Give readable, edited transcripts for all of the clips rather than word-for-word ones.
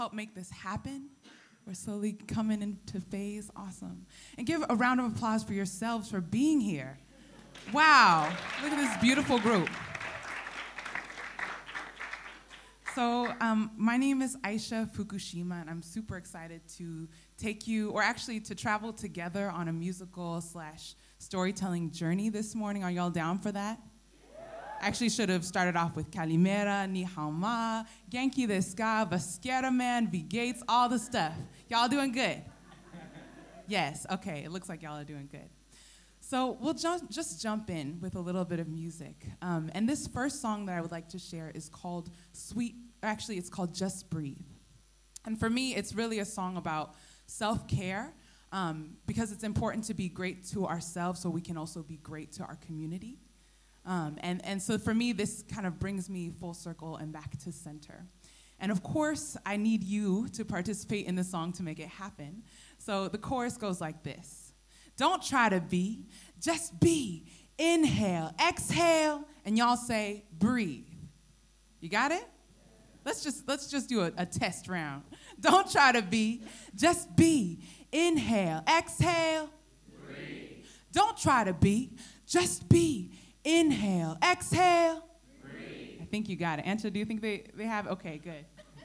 help make this happen. We're slowly coming into phase. Awesome. And give a round of applause for yourselves for being here. Wow. Look at this beautiful group. So my name is Aisha Fukushima, and I'm super excited to take you, or actually to travel together on a musical / storytelling journey this morning. Are y'all down for that? Actually should have started off with Kalimera, Ni Hao Ma, Genki Desu ka, Vasquera Man, V Gates, all the stuff. Y'all doing good? Yes, okay, it looks like y'all are doing good. So we'll just jump in with a little bit of music. And this first song that I would like to share is called it's called Just Breathe. And for me, it's really a song about self-care, because it's important to be great to ourselves so we can also be great to our community. And so for me, this kind of brings me full circle and back to center. And of course, I need you to participate in the song to make it happen. So the chorus goes like this. Don't try to be, just be. Inhale, exhale, and y'all say breathe. You got it? Let's just do a test round. Don't try to be, just be. Inhale, exhale. Breathe. Don't try to be, just be. Inhale, exhale. Breathe. I think you got it. Ansha, do you think they have? Okay, good.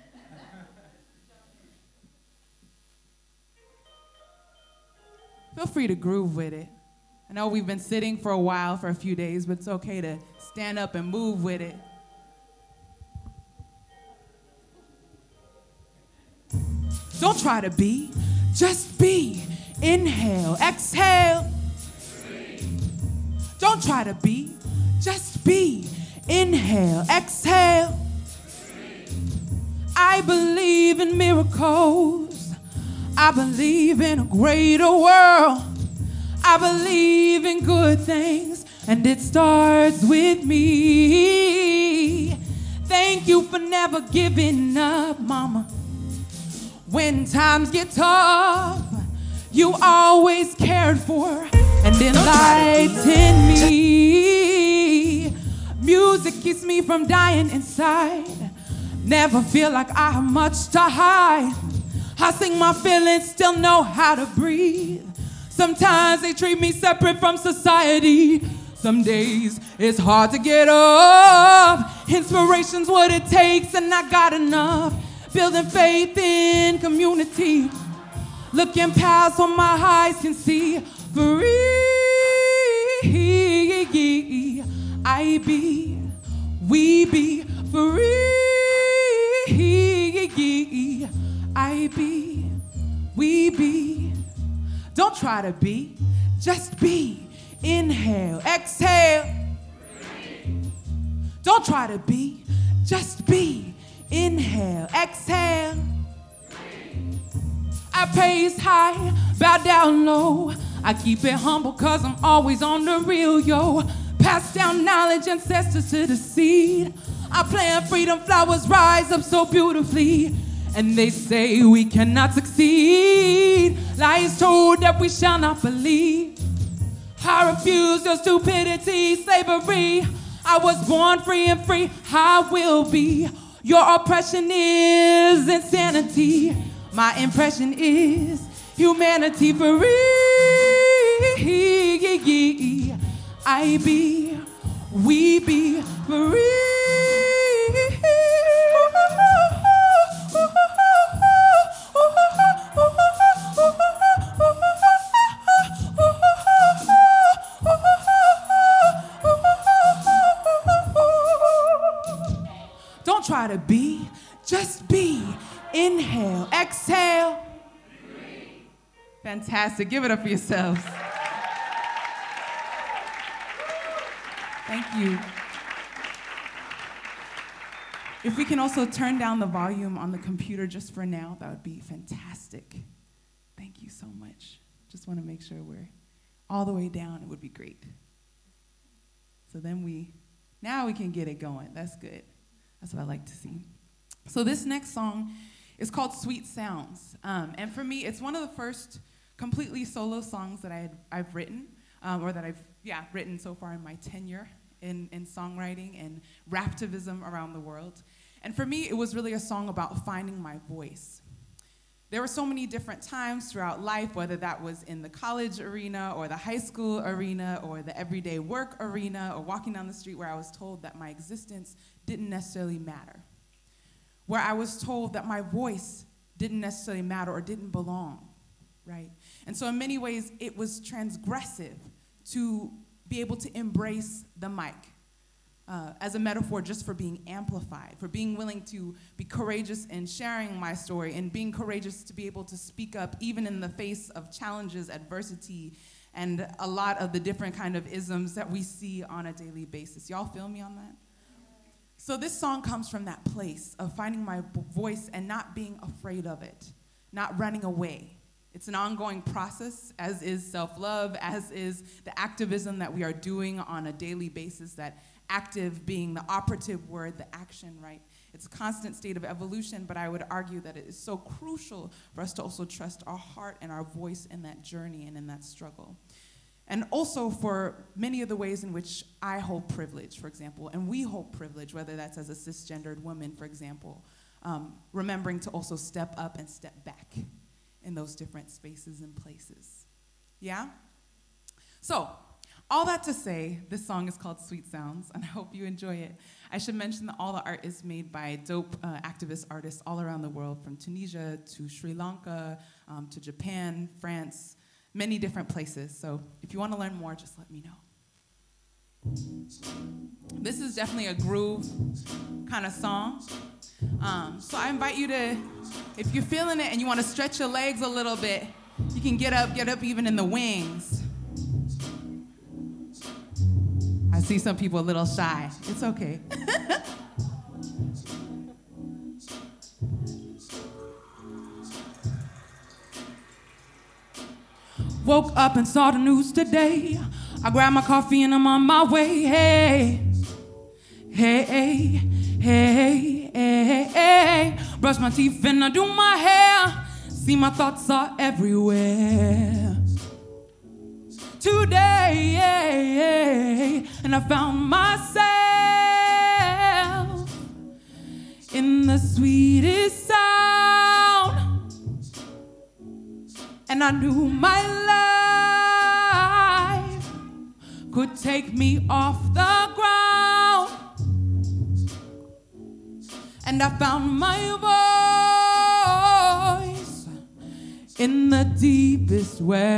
Feel free to groove with it. I know we've been sitting for a while, for a few days, but it's okay to stand up and move with it. Don't try to be, just be. Inhale, exhale. Don't try to be, just be. Inhale, exhale. I believe in miracles. I believe in a greater world. I believe in good things, and it starts with me. Thank you for never giving up, Mama. When times get tough, you always cared for and enlightened me. Music keeps me from dying inside. Never feel like I have much to hide. I sing my feelings, still know how to breathe. Sometimes they treat me separate from society. Some days it's hard to get up. Inspiration's what it takes, and I got enough. Building faith in community. Looking past what my eyes can see. Free, I be, we be. Free, I be, we be. Don't try to be, just be. Inhale, exhale. Don't try to be, just be. Inhale, exhale. I praise high, bow down low. I keep it humble cause I'm always on the real, yo. Pass down knowledge, ancestors to the seed. I plant freedom, flowers rise up so beautifully. And they say we cannot succeed. Lies told that we shall not believe. I refuse your stupidity, slavery. I was born free and free, I will be. Your oppression is insanity. My impression is humanity. Free, I be, we be free. Don't try to be, just be. Inhale, exhale. Fantastic. Give it up for yourselves. Thank you. If we can also turn down the volume on the computer just for now, that would be fantastic. Thank you so much. Just want to make sure we're all the way down. It would be great. So then now we can get it going. That's good. That's what I like to see. So this next song is called Sweet Sounds. And for me, it's one of the first completely solo songs that I've written, or that I've written so far in my tenure in songwriting and raptivism around the world. And for me, it was really a song about finding my voice. There were so many different times throughout life, whether that was in the college arena or the high school arena or the everyday work arena or walking down the street, where I was told that my existence didn't necessarily matter, where I was told that my voice didn't necessarily matter or didn't belong, right? And so in many ways, it was transgressive to be able to embrace the mic as a metaphor just for being amplified, for being willing to be courageous in sharing my story and being courageous to be able to speak up even in the face of challenges, adversity, and a lot of the different kind of isms that we see on a daily basis. Y'all feel me on that? So this song comes from that place of finding my voice and not being afraid of it, not running away. It's an ongoing process, as is self-love, as is the activism that we are doing on a daily basis, that active being the operative word, the action, right? It's a constant state of evolution, but I would argue that it is so crucial for us to also trust our heart and our voice in that journey and in that struggle. And also for many of the ways in which I hold privilege, for example, and we hold privilege, whether that's as a cisgendered woman, for example, remembering to also step up and step back in those different spaces and places. Yeah? So, all that to say, this song is called Sweet Sounds, and I hope you enjoy it. I should mention that all the art is made by dope activist artists all around the world, from Tunisia to Sri Lanka to Japan, France, many different places. So if you want to learn more, just let me know. This is definitely a groove kind of song. So I invite you to, if you're feeling it and you want to stretch your legs a little bit, you can get up even in the wings. I see some people a little shy. It's okay. Woke up and saw the news today. I grabbed my coffee and I'm on my way. Hey, hey, hey, hey, hey, hey. Brush my teeth and I do my hair. See, my thoughts are everywhere today, and I found myself in the sweetest sound, and I knew my life could take me off the ground, and I found my voice in the deepest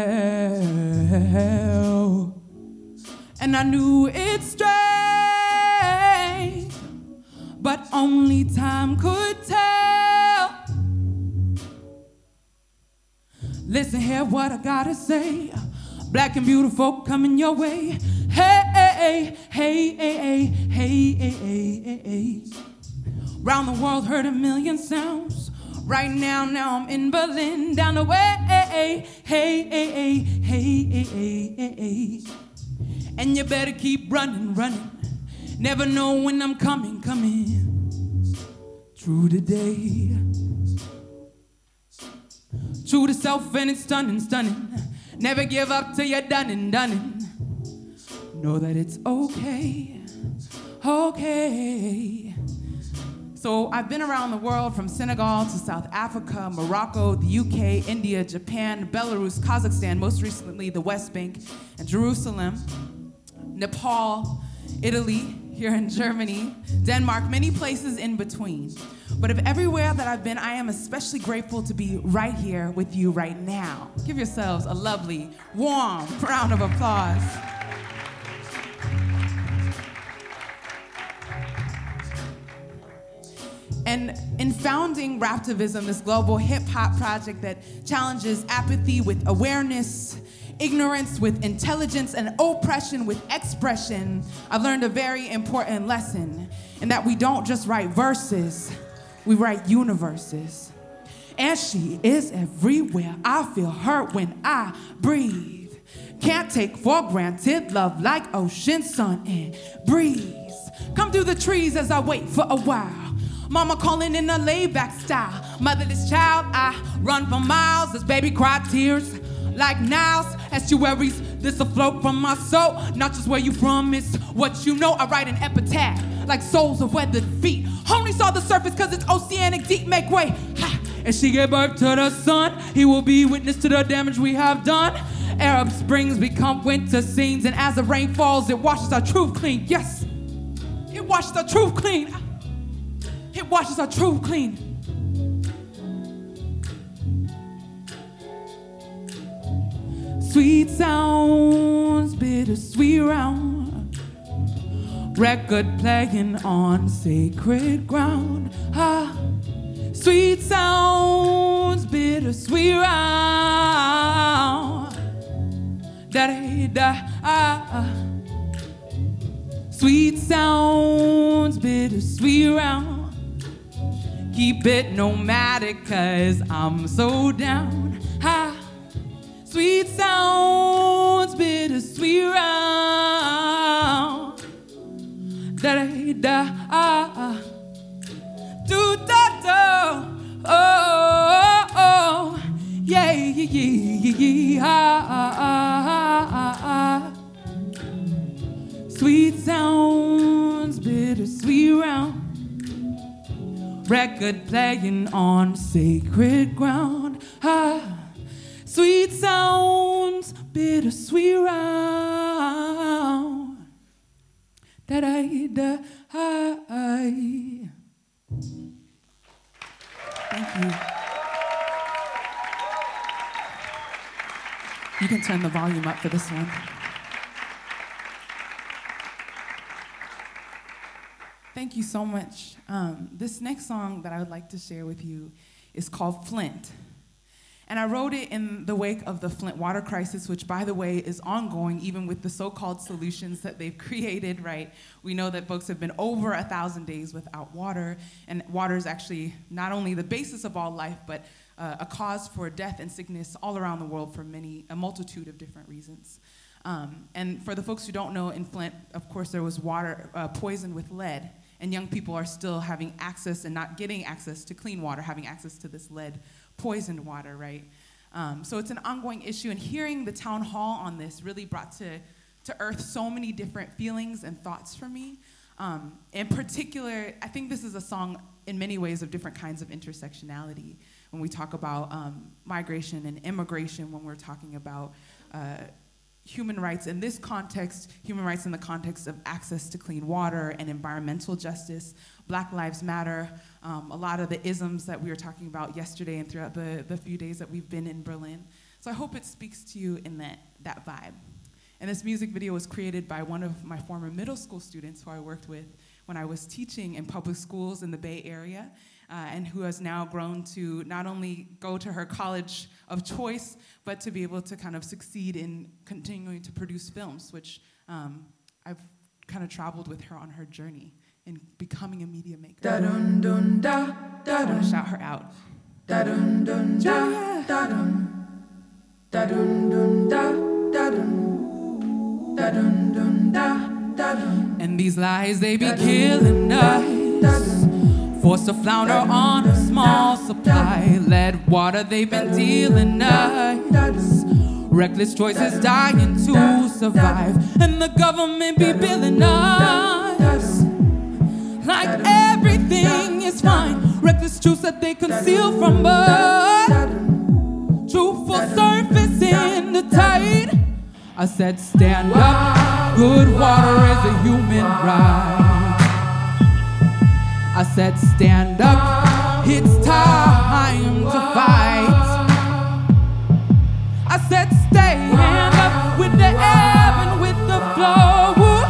well, and I knew it's strange, but only time could tell. Listen here, what I gotta say. Black and beautiful coming your way. Hey, hey, hey, hey, hey, hey, hey, hey. Round the world, heard a million sounds. Right now I'm in Berlin, down the way, hey, hey, hey, hey, hey, hey, hey. And you better keep running. Never know when I'm coming through the day. True to self and it's stunning. Never give up till you're done. Know that it's okay. So I've been around the world, from Senegal to South Africa, Morocco, the UK, India, Japan, Belarus, Kazakhstan, most recently the West Bank and Jerusalem, Nepal, Italy, here in Germany, Denmark, many places in between. But of everywhere that I've been, I am especially grateful to be right here with you right now. Give yourselves a lovely, warm round of applause. And in founding Raptivism, this global hip-hop project that challenges apathy with awareness, ignorance with intelligence, and oppression with expression, I've learned a very important lesson, in that we don't just write verses, we write universes. And she is everywhere. I feel her when I breathe. Can't take for granted love like ocean, sun, and breeze. Come through the trees as I wait for a while. Mama calling in a laid-back style. Motherless child, I run for miles as baby cry tears like Niles. Estuaries, this a flow from my soul. Not just where you from, it's what you know. I write an epitaph like soles of weathered feet. Only saw the surface cause it's oceanic deep. Make way. Ha. And she gave birth to the sun. He will be witness to the damage we have done. Arab springs become winter scenes, and as the rain falls, it washes our truth clean. Yes, it washes our truth clean. It washes our truth clean. Sweet sounds, bittersweet round, record playing on sacred ground. Ah, sweet sounds, bittersweet round. Da-da-da. Sweet sounds, bittersweet round. Keep it nomadic, cause I'm so down. Ah. Sweet sounds, bittersweet round. Da-da-da. Do-da-da. Oh, oh, oh. Yeah, yeah, yeah, yeah. Sweet sounds, bittersweet round. Record playing on sacred ground. Ah. Sweet sounds, bittersweet round. Da-da-da. Thank you. You can turn the volume up for this one. Thank you so much. This next song that I would like to share with you is called Flint. And I wrote it in the wake of the Flint water crisis, which, by the way, is ongoing, even with the so-called solutions that they've created, right? We know that folks have been over 1,000 days without water, and water is actually not only the basis of all life, but a cause for death and sickness all around the world for a multitude of different reasons. And for the folks who don't know, in Flint, of course, there was water poisoned with lead, and young people are still having access and not getting access to clean water, having access to this lead poisoned water, right? So it's an ongoing issue, and hearing the town hall on this really brought to earth so many different feelings and thoughts for me. In particular, I think this is a song in many ways of different kinds of intersectionality. When we talk about migration and immigration, when we're talking about human rights in this context, human rights in the context of access to clean water and environmental justice, Black Lives Matter, a lot of the isms that we were talking about yesterday and throughout the few days that we've been in Berlin. So I hope it speaks to you in that vibe. And this music video was created by one of my former middle school students who I worked with when I was teaching in public schools in the Bay Area, and who has now grown to not only go to her college of choice, but to be able to kind of succeed in continuing to produce films, which I've kind of traveled with her on her journey in becoming a media maker. I want to shout her out. And these lies, they be killing us. Forced to flounder on a small supply. Lead water, they've been dealing us. Reckless choices dying to survive. And the government be billing us like everything is fine. Reckless truths that they conceal from us. Truthful surface in the tide. I said stand up. Good water is a human right. I said stand up, it's time to fight. I said stand up with the ebb and with the flow.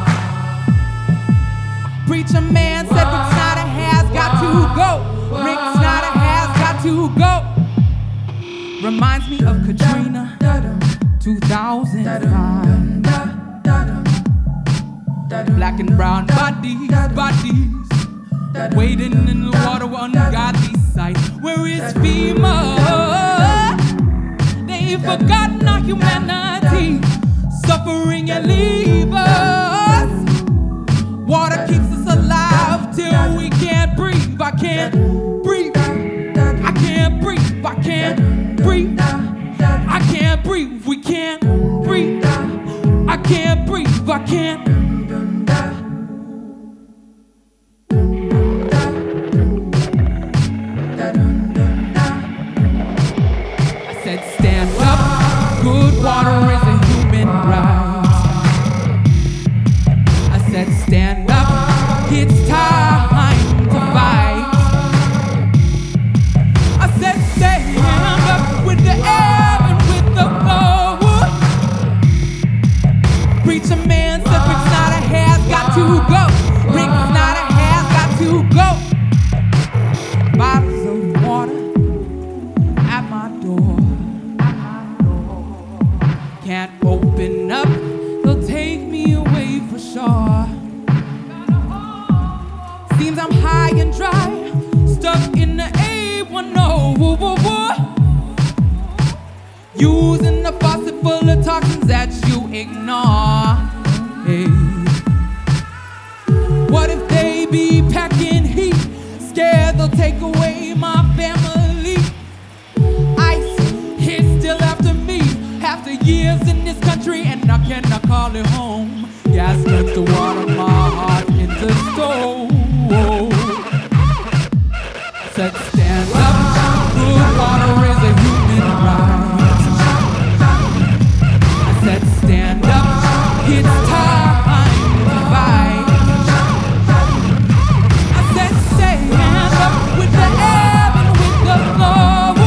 Preacher man said Rick Snyder has got to go. Rick Snyder has got to go. Reminds me of Katrina, 2005. Black and brown bodies waiting in the water, ungodly sight. Where is FEMA? They've forgotten our humanity. Suffering and leave us. Water keeps us alive till we can't breathe. I can't breathe. I can't breathe. I can't breathe. I can't breathe. We can't breathe. I can't breathe. I can't. can't open up, they'll take me away for sure. Seems I'm high and dry, stuck in the A10. Whoa, whoa, whoa. Using the faucet full of toxins that you ignore. Hey. What if they be packing heat? Scared they'll take away my family. Ice is still after me. After years in this country, and I cannot call it home. Gas turns to water, my heart into stone. Said stand up, good water is a human right. I said stand up, it's time to fight. I said stand up with the ebb and with the flow.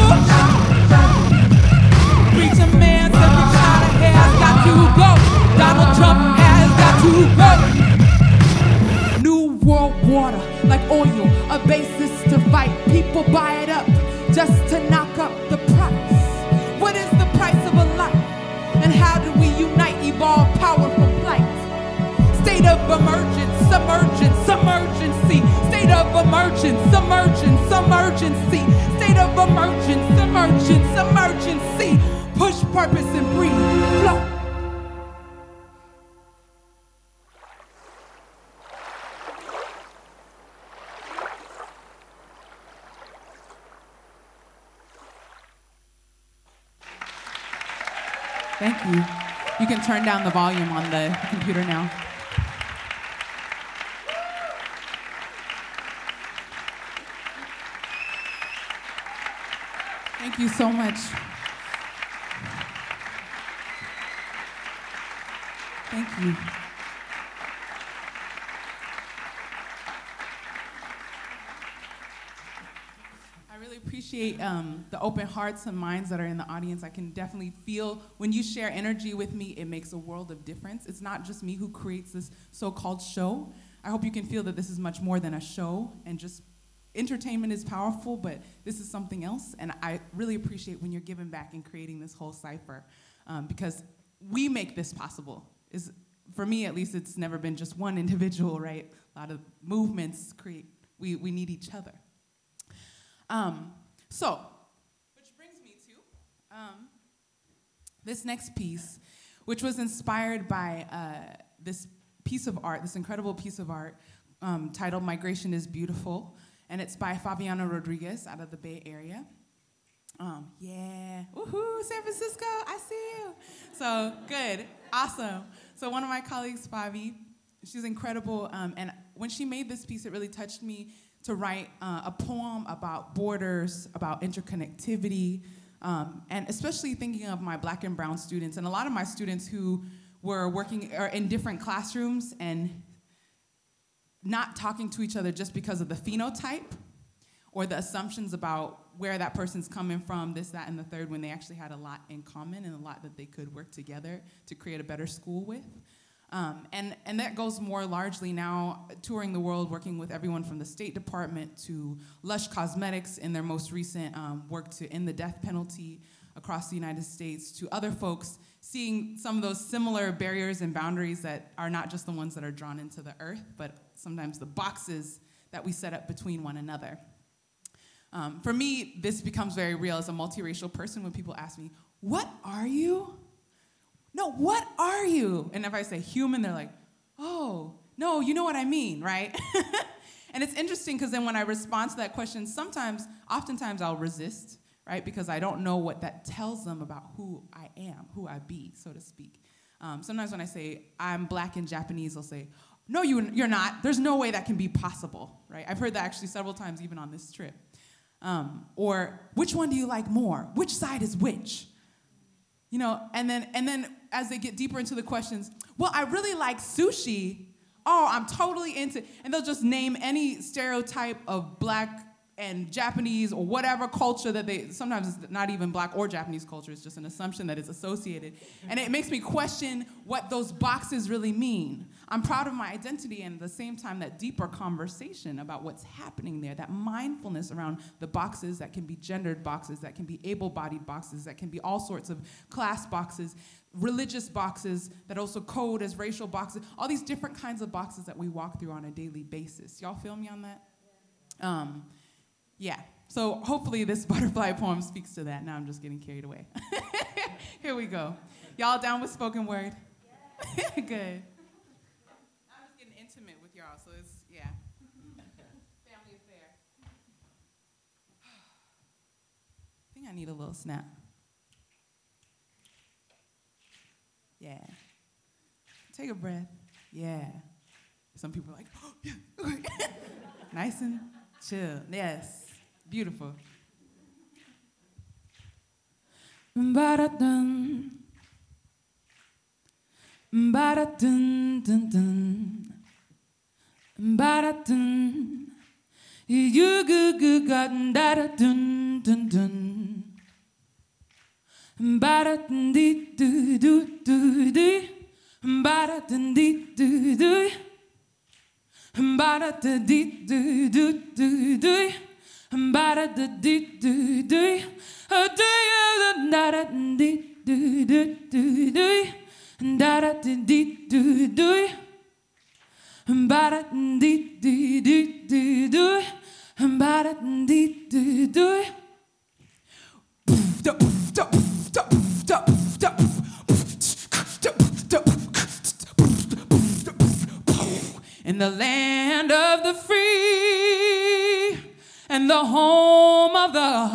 Preacher man said the China has got to go. Donald Trump has got to go. New world water, like oil, a basis to fight. People buy it up just to knock up the price. What is the price of a life? And how do we unite, evolve power from flight? State of emergence, emergency. State of emergence, emergency. State of emergence, emergency. Push, purpose, and breathe. Flow. Thank you. You can turn down the volume on the computer now. Thank you so much. Thank you. I really appreciate the open hearts and minds that are in the audience. I can definitely feel when you share energy with me, it makes a world of difference. It's not just me who creates this so-called show. I hope you can feel that this is much more than a show, and just entertainment is powerful, but this is something else, and I really appreciate when you're giving back and creating this whole cipher, because we make this possible. For me, at least, it's never been just one individual, right? A lot of movements we need each other. Which brings me to this next piece, which was inspired by this piece of art, this incredible piece of art titled Migration is Beautiful, and it's by Fabiano Rodriguez out of the Bay Area. Yeah, woohoo, San Francisco, I see you. So good, awesome. So one of my colleagues, Fabi, she's incredible, and when she made this piece, it really touched me to write a poem about borders, about interconnectivity, and especially thinking of my Black and brown students, and a lot of my students who were working in different classrooms and not talking to each other just because of the phenotype or the assumptions about where that person's coming from, this, that, and the third, when they actually had a lot in common and a lot that they could work together to create a better school with. And that goes more largely now touring the world, working with everyone from the State Department to Lush Cosmetics in their most recent work to end the death penalty across the United States, to other folks seeing some of those similar barriers and boundaries that are not just the ones that are drawn into the earth, but sometimes the boxes that we set up between one another. For me, this becomes very real as a multiracial person when people ask me, what are you? No, what are you? And if I say human, they're like, oh, no, you know what I mean, right? And it's interesting because then when I respond to that question, oftentimes I'll resist, right? Because I don't know what that tells them about who I am, who I be, so to speak. Sometimes when I say I'm Black and Japanese, they'll say, no, you're not. There's no way that can be possible, right? I've heard that actually several times, even on this trip. Or which one do you like more? Which side is which? You know, and then as they get deeper into the questions, well, I really like sushi. Oh, I'm totally into, and they'll just name any stereotype of Black and Japanese or whatever culture that sometimes it's not even Black or Japanese culture, it's just an assumption that is associated. And it makes me question what those boxes really mean. I'm proud of my identity, and at the same time, that deeper conversation about what's happening there, that mindfulness around the boxes that can be gendered boxes, that can be able-bodied boxes, that can be all sorts of class boxes, religious boxes that also code as racial boxes, all these different kinds of boxes that we walk through on a daily basis. Y'all feel me on that? Yeah. So hopefully this butterfly poem speaks to that. Now I'm just getting carried away. Here we go. Y'all down with spoken word? Good. I'm just getting intimate with y'all, so it's, yeah. Family affair. I think I need a little snap. Yeah. Take a breath. Yeah. Some people are like, oh, yeah. Nice and chill. Yes. Beautiful. Ba-da-dun. Ba-da-dun, dun, dun. Ba-da-dun. You-gu-gu-gu-dun, da-da-dun, dun, dun. Ba-da-dun-dee-doo-doo-doo-dee. Ba-da-dun-dee-doo-doo. Ba-da-dun-dee-doo-doo-doo-dee. Ba-da-dun-dee-doo-doo. Da-da-dun-dee-doo-doo-doo. Da-da-dun-dee-doo-doo. Ba-da-dun-dee-doo-doo-doo. Ba-da-dun-dee-doo-doo. In the land of the free and the home of the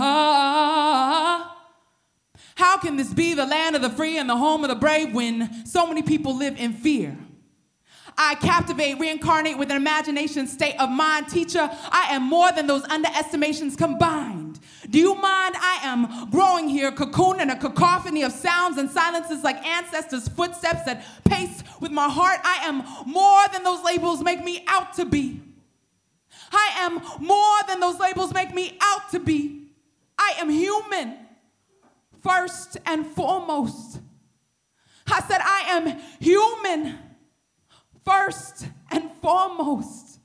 how can this be the land of the free and the home of the brave when so many people live in fear? I captivate, reincarnate with an imagination state of mind. Teacher, I am more than those underestimations combined. Do you mind? I am growing here, cocoon in a cacophony of sounds and silences like ancestors' footsteps that pace with my heart. I am more than those labels make me out to be. I am more than those labels make me out to be. I am human, first and foremost. I said I am human, first and foremost.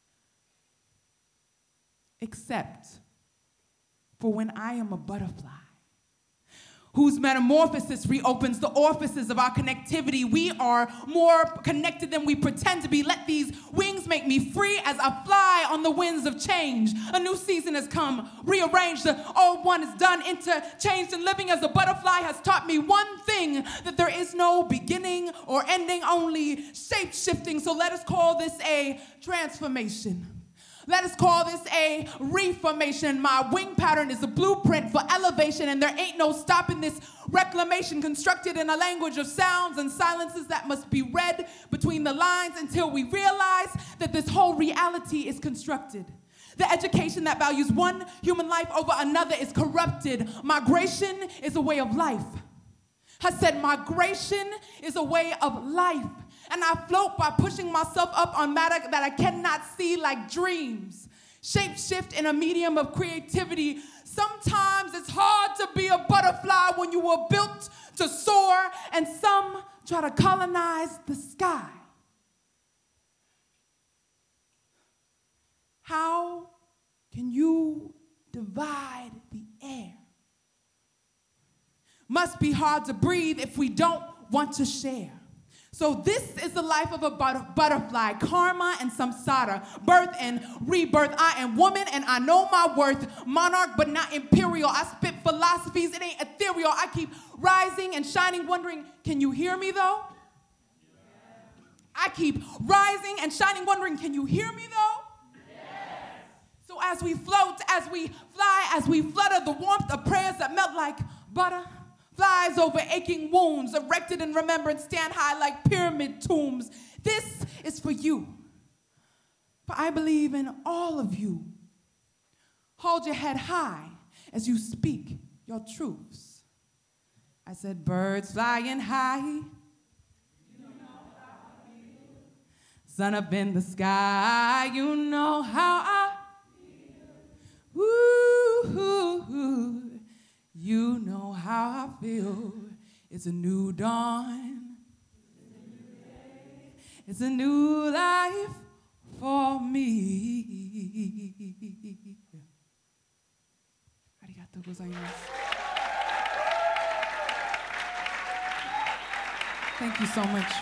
Except for when I am a butterfly, whose metamorphosis reopens the orifices of our connectivity. We are more connected than we pretend to be. Let these wings make me free as I fly on the winds of change. A new season has come, rearranged. The old one is done, interchanged, and living as a butterfly has taught me one thing, that there is no beginning or ending, only shape-shifting. So let us call this a transformation. Let us call this a reformation. My wing pattern is a blueprint for elevation, and there ain't no stopping this reclamation, constructed in a language of sounds and silences that must be read between the lines until we realize that this whole reality is constructed. The education that values one human life over another is corrupted. Migration is a way of life. I said migration is a way of life. And I float by pushing myself up on matter that I cannot see like dreams. Shape shift in a medium of creativity. Sometimes it's hard to be a butterfly when you were built to soar, and some try to colonize the sky. How can you divide the air? Must be hard to breathe if we don't want to share. So this is the life of a butterfly, karma and samsara, birth and rebirth. I am woman and I know my worth, monarch but not imperial. I spit philosophies, it ain't ethereal. I keep rising and shining, wondering, can you hear me though? I keep rising and shining, wondering, can you hear me though? So as we float, as we fly, as we flutter, the warmth of prayers that melt like butter, flies over aching wounds, erected in remembrance, stand high like pyramid tombs. This is for you, for I believe in all of you. Hold your head high as you speak your truths. I said, birds flying high, you know how I feel. Sun up in the sky, you know how I feel. Woo-hoo-hoo. You know how I feel. It's a new dawn. It's a new life for me. Arigatou gozaimasu. Thank you so much.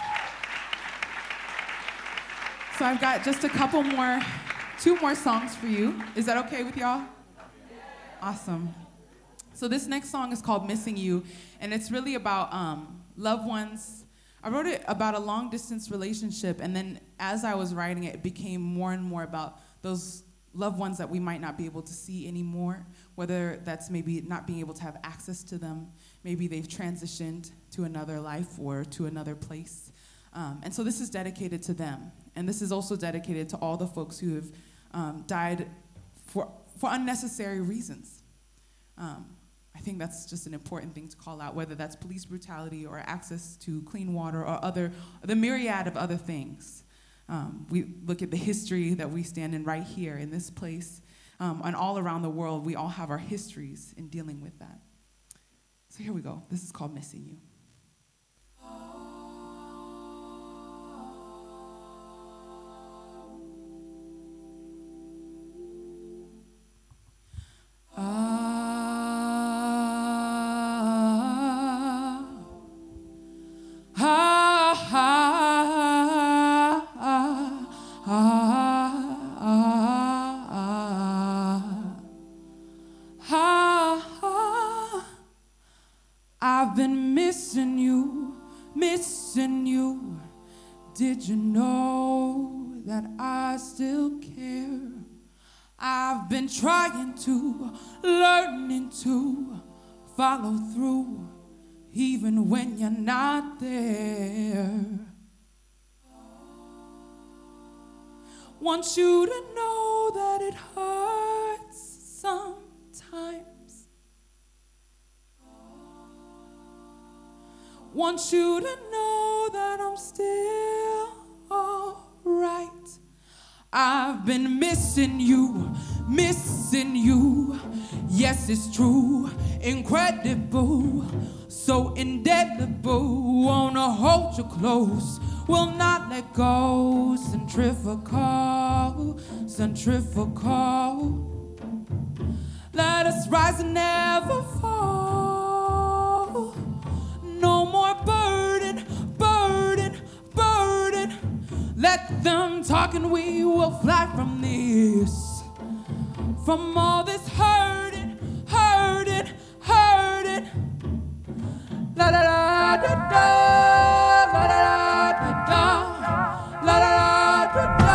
So I've got just two more songs for you. Is that okay with y'all? Awesome. So this next song is called Missing You, and it's really about loved ones. I wrote it about a long-distance relationship, and then as I was writing it, it became more and more about those loved ones that we might not be able to see anymore, whether that's maybe not being able to have access to them, maybe they've transitioned to another life or to another place. And so this is dedicated to them. And this is also dedicated to all the folks who have died for unnecessary reasons. I think that's just an important thing to call out, whether that's police brutality or access to clean water or the myriad of other things. We look at the history that we stand in right here in this place, and all around the world, we all have our histories in dealing with that. So here we go. This is called Missing You. I've been missing you, missing you. Did you know that I still care? I've been trying to, learning to follow through, even when you're not there. Want you to know that it hurts sometimes. Want you to know that I'm still alright. I've been missing you, missing you. Yes, it's true, incredible, so indelible. Wanna hold you close, will not let go. Centrifugal, centrifugal. Let us rise and never fall. No more burden, burden, burden. Let them talk and we will fly from this. From all this hurting, hurting, hurting. La la la da da, la la la da da, la la la da da.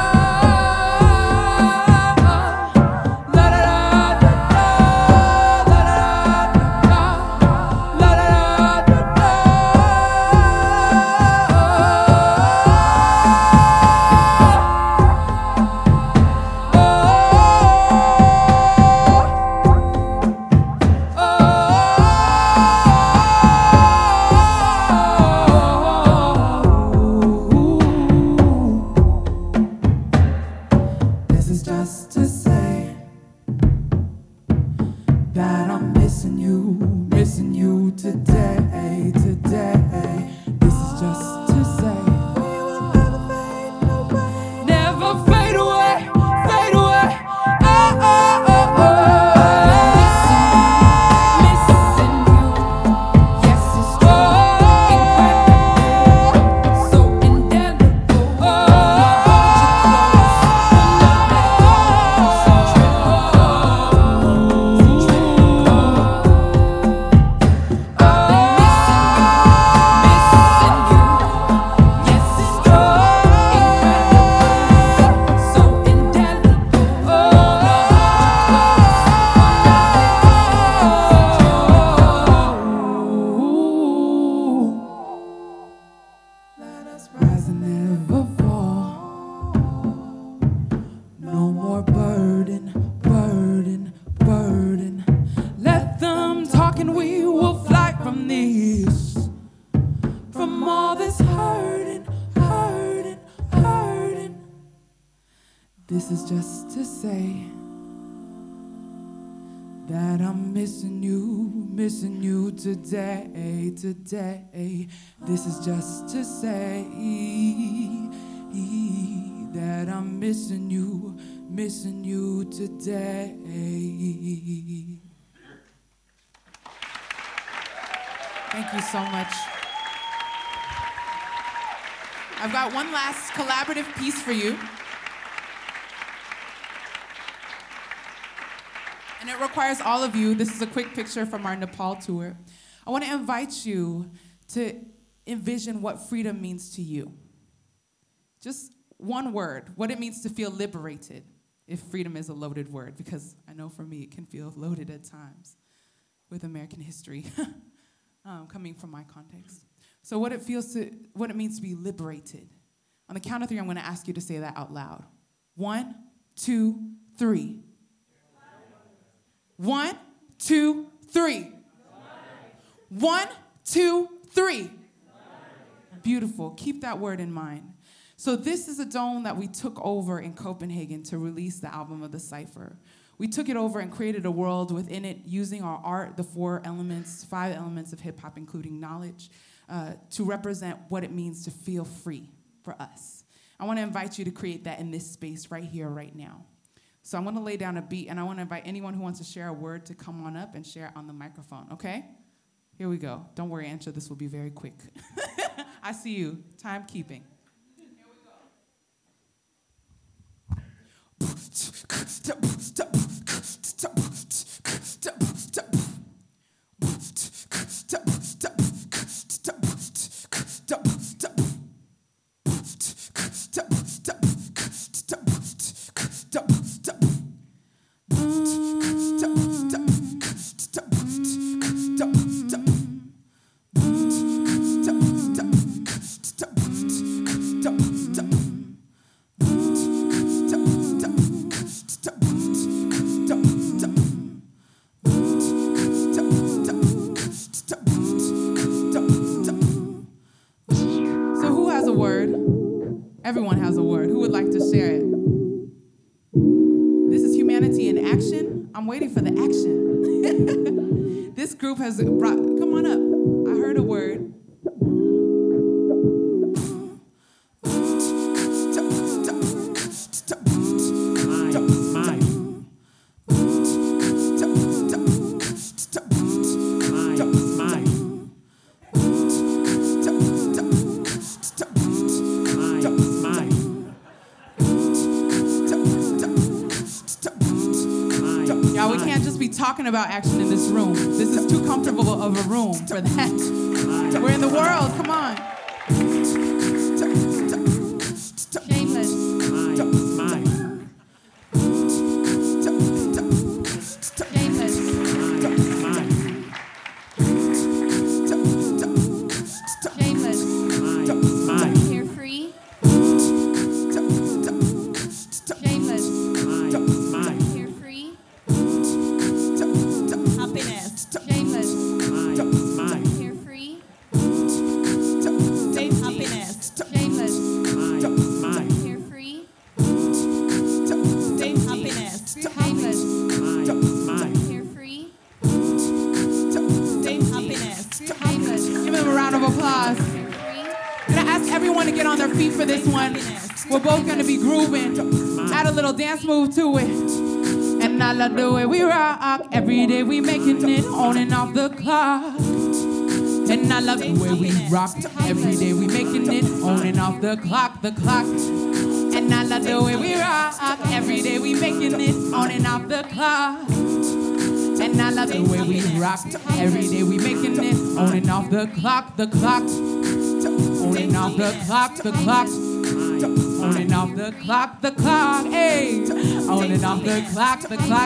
This is just to say that I'm missing you today, today. This is just to say that I'm missing you today. Thank you so much. I've got one last collaborative piece for you. And it requires all of you. This is a quick picture from our Nepal tour. I want to invite you to envision what freedom means to you. Just one word, what it means to feel liberated, if freedom is a loaded word, because I know for me it can feel loaded at times with American history coming from my context. So what it means to be liberated. On the count of 3, I'm going to ask you to say that out loud. 1, 2, 3. 1, 2, 3. 1, 2, 3. Beautiful. Keep that word in mind. So this is a dome that we took over in Copenhagen to release the album of the Cypher. We took it over and created a world within it using our art, the 5 elements of hip hop, including knowledge, to represent what it means to feel free for us. I want to invite you to create that in this space right here, right now. So I'm going to lay down a beat, and I want to invite anyone who wants to share a word to come on up and share it on the microphone, okay? Here we go. Don't worry, Ansha, this will be very quick. I see you. Timekeeping. Here we Everyone has a word. Who would like to share it? This is Humanity in Action. I'm waiting for the action. This group has brought, come on up. I heard a word. Talking about action in this room. This is too comfortable of a room for that. We're in the world. Come on. Shameless. We're both gonna be grooving, add a little dance move to it. And I love the way we rock, every day we making it on and off the clock. And I love the way we rock, every day we making it on and off the clock, And I love the way we rock, every day we making it on and off the clock. And I love the way we rock, every day we making it on and off the clock, On and off the clock, On and off the clock, hey. On and off the clock.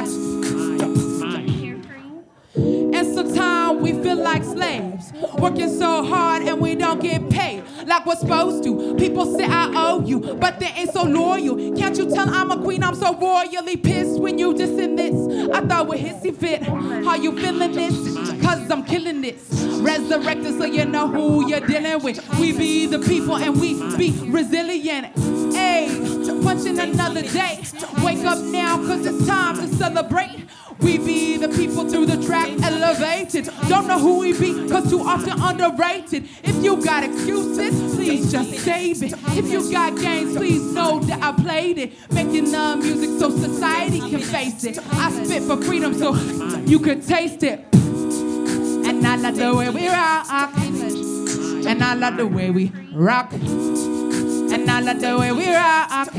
And sometimes we feel like slaves, working so hard and we don't get paid like we're supposed to. People say I owe you, but they ain't so loyal. Can't you tell I'm a queen? I'm so royally pissed when you dissing this. I thought with hissy fit. How you feeling this? Cause I'm killing this. Resurrected so you know who you're dealing with. We be the people and we be resilient. Hey, punching another day. Wake up now cause it's time to celebrate. We be the people through the track elevated. Don't know who we be, cause too often underrated. If you got excuses, please just save it. If you got games, please know that I played it. Making the music so society can face it. I spit for freedom so you could taste it. And I love the way we rock. And I love the way we rock. And I love the way we rock.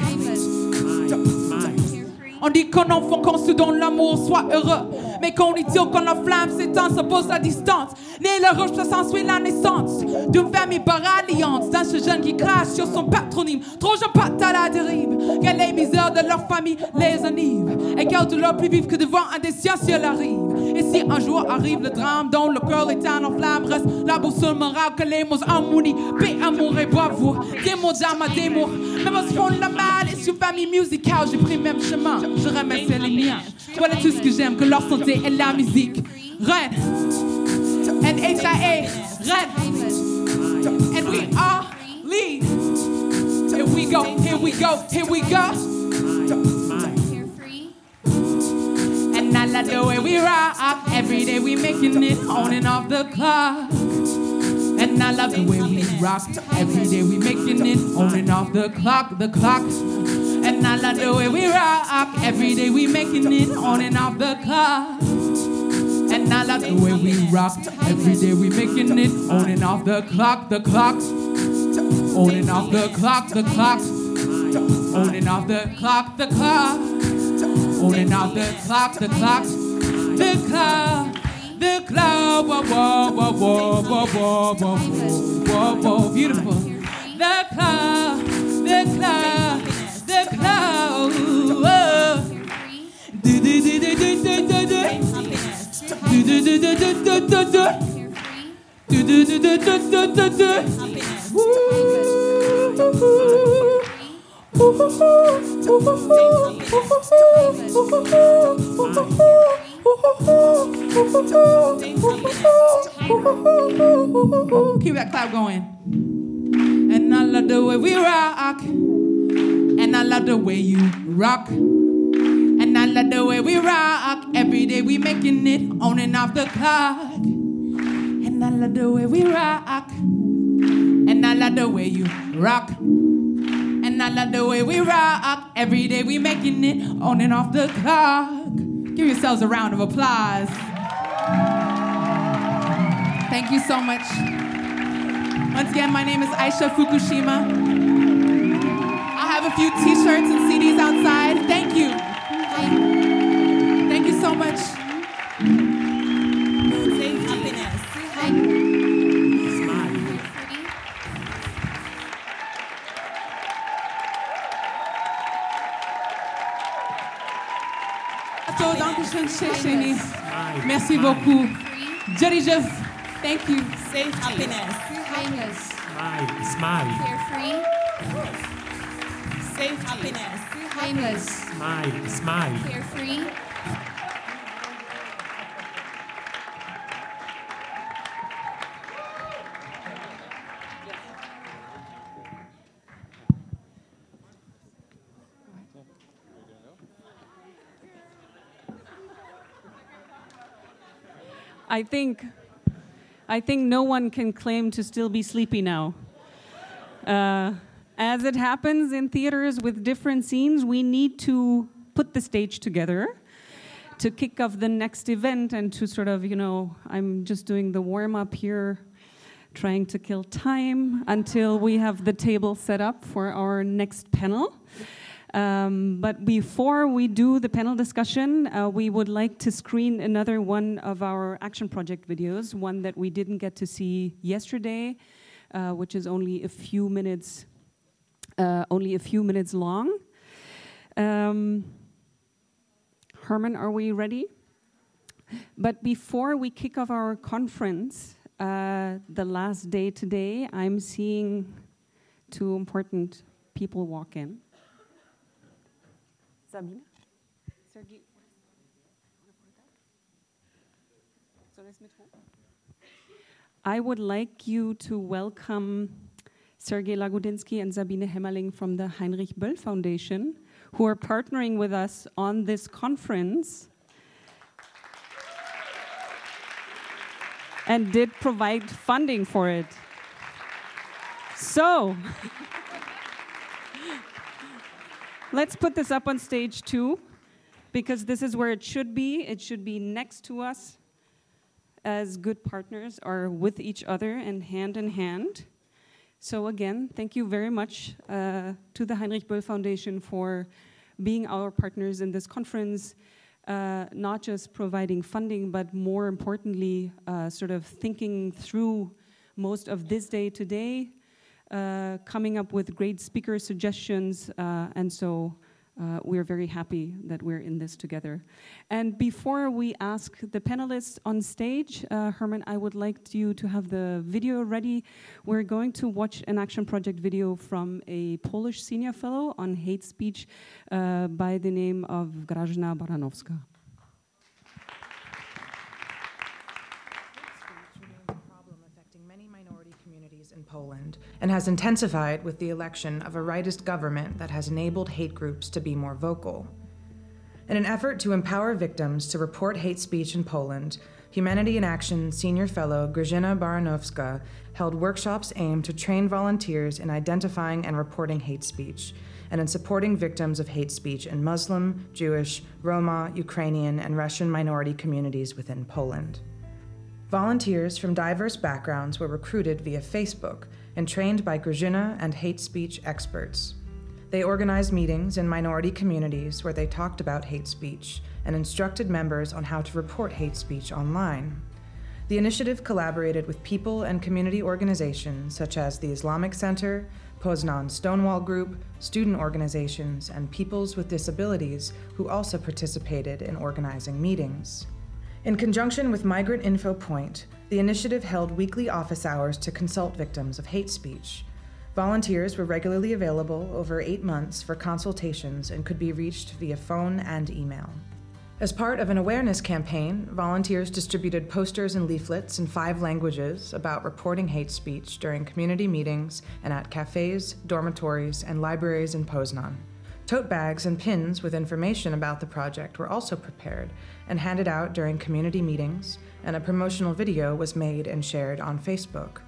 On dit qu'on enfant qu'on se donne l'amour soit heureux, mais qu'on dit quand la flamme s'éteint, ça pose la distance. Né le rouge, ça s'ensuit la naissance d'une famille par alliance, d'un ce jeune qui crache sur son patronyme. Trop je pâte à la dérive, car les misères de leur famille les enivent, et car de leur plus vif que devant un des cieux arrive. Et si un jour arrive le drame dont le cœur est en flamme, reste la boussole morale que les mots harmonie, paix, amour et bravoure, des mots d'âme à des mots. Même au fond de la mal et sur famille musicale, j'ai pris même chemin. Je remercie les miens. Voilà tout ce que j'aime, que leur santé et la musique. Red, N-H-I-A, Red, and we are lead. Here we go, here we go, here we go. And I love the way we rock. Every day we making it on and off the clock. And I love the way we rock. Every day we making it on and off the clock, the clock. And I love the way we rock. Every day we making it on and off the clock. And I love the way we rock. Every day we making it on and off the clock, the clock. On and off the clock, the clock. On and off the clock, the clock. On and off the clock, the clock. The clock, the clock. Whoa, whoa, whoa, whoa, whoa, whoa, whoa, whoa, whoa. Beautiful. The clock, the clock. The cloud. Do do do do do do do do. Do do do do do do do do. Do do do do do do do do. Keep that clap going. And I love the way we rock. And I love the way you rock. And I love the way we rock. Every day we making it on and off the clock. And I love the way we rock. And I love the way you rock. And I love the way we rock. Every day we making it on and off the clock. Give yourselves a round of applause. Thank you so much. Once again, my name is Aisha Fukushima. I have a few t-shirts and CDs outside. Thank you. Thank you so much. Safe happiness. Smile. Dankeschön, Chérie. Merci beaucoup. Jerry Jeff, thank you. Safe happiness. Smile. Smile. Carefree, Safe happiness. timeless, Smile. Smile. carefree, I think no one can claim to still be sleepy now. As it happens in theaters with different scenes, we need to put the stage together to kick off the next event and to sort of, I'm just doing the warm-up here, trying to kill time until we have the table set up for our next panel. But before we do the panel discussion, we would like to screen another one of our action project videos, one that we didn't get to see yesterday, which is only a few minutes long. Herman, are we ready? But before we kick off our conference, the last day today, I'm seeing two important people walk in. Sabine? Sergei? I would like you to welcome Sergei Lagudinsky and Sabine Hemmerling from the Heinrich Böll Foundation, who are partnering with us on this conference and did provide funding for it. So, let's put this up on stage too, because this is where it should be. It should be next to us as good partners or with each other and hand in hand. So again, thank you very much to the Heinrich Böll Foundation for being our partners in this conference, not just providing funding, but more importantly, sort of thinking through most of this day today, coming up with great speaker suggestions, and so we're very happy that we're in this together. And before we ask the panelists on stage, Herman, I would like you to have the video ready. We're going to watch an action project video from a Polish senior fellow on hate speech by the name of Grażyna Baranowska. In Poland, and has intensified with the election of a rightist government that has enabled hate groups to be more vocal. In an effort to empower victims to report hate speech in Poland, Humanity in Action senior fellow Grażyna Baranowska held workshops aimed to train volunteers in identifying and reporting hate speech, and in supporting victims of hate speech in Muslim, Jewish, Roma, Ukrainian, and Russian minority communities within Poland. Volunteers from diverse backgrounds were recruited via Facebook and trained by Grażyna and hate speech experts. They organized meetings in minority communities where they talked about hate speech and instructed members on how to report hate speech online. The initiative collaborated with people and community organizations such as the Islamic Center, Poznan Stonewall Group, student organizations, and peoples with disabilities who also participated in organizing meetings. In conjunction with Migrant Info Point, the initiative held weekly office hours to consult victims of hate speech. Volunteers were regularly available over 8 months for consultations and could be reached via phone and email. As part of an awareness campaign, volunteers distributed posters and leaflets in 5 languages about reporting hate speech during community meetings and at cafes, dormitories, and libraries in Poznan. Tote bags and pins with information about the project were also prepared and handed out during community meetings, and a promotional video was made and shared on Facebook.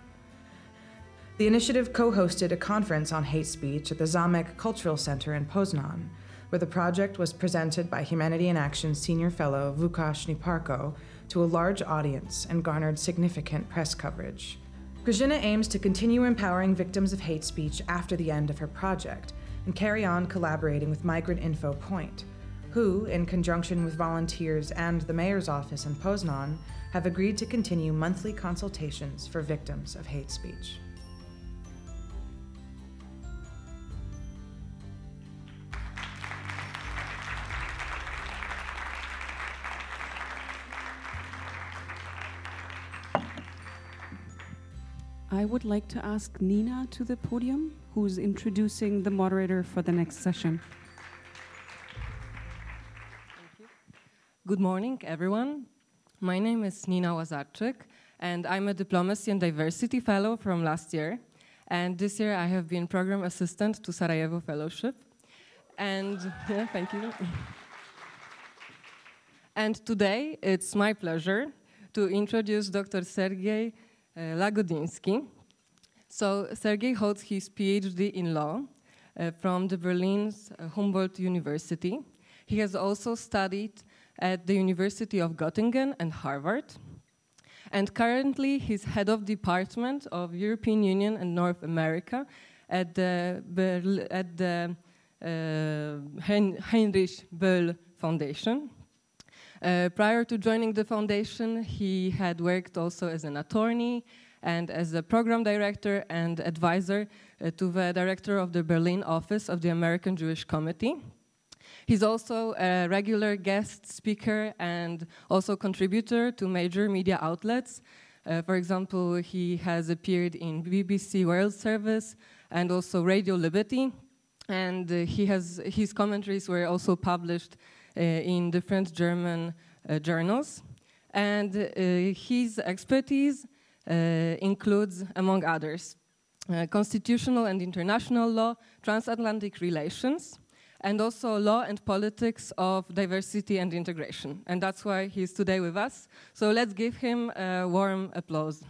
The initiative co-hosted a conference on hate speech at the Zamek Cultural Center in Poznan, where the project was presented by Humanity in Action senior fellow Łukasz Niparko to a large audience and garnered significant press coverage. Grażyna aims to continue empowering victims of hate speech after the end of her project, and carry on collaborating with Migrant Info Point, who, in conjunction with volunteers and the mayor's office in Poznan, have agreed to continue monthly consultations for victims of hate speech. I would like to ask Nina to the podium, who's introducing the moderator for the next session. Thank you. Good morning, everyone. My name is Nina Łazarczyk, and I'm a Diplomacy and Diversity Fellow from last year. And this year I have been Program Assistant to Sarajevo Fellowship. And thank you. And today it's my pleasure to introduce Dr. Sergiej Lagodiński. So Sergiej holds his PhD in law from the Berlin's Humboldt University. He has also studied at the University of Göttingen and Harvard. And currently he's head of Department of European Union and North America at the Heinrich Böll Foundation. Prior to joining the foundation, he had worked also as an attorney and as a program director and advisor to the director of the Berlin office of the American Jewish Committee. He's also a regular guest speaker and also contributor to major media outlets. For example, he has appeared in BBC World Service and also Radio Liberty. And his commentaries were also published in different German journals. And his expertise includes, among others, constitutional and international law, transatlantic relations, and also law and politics of diversity and integration. And that's why he's today with us. So let's give him a warm applause.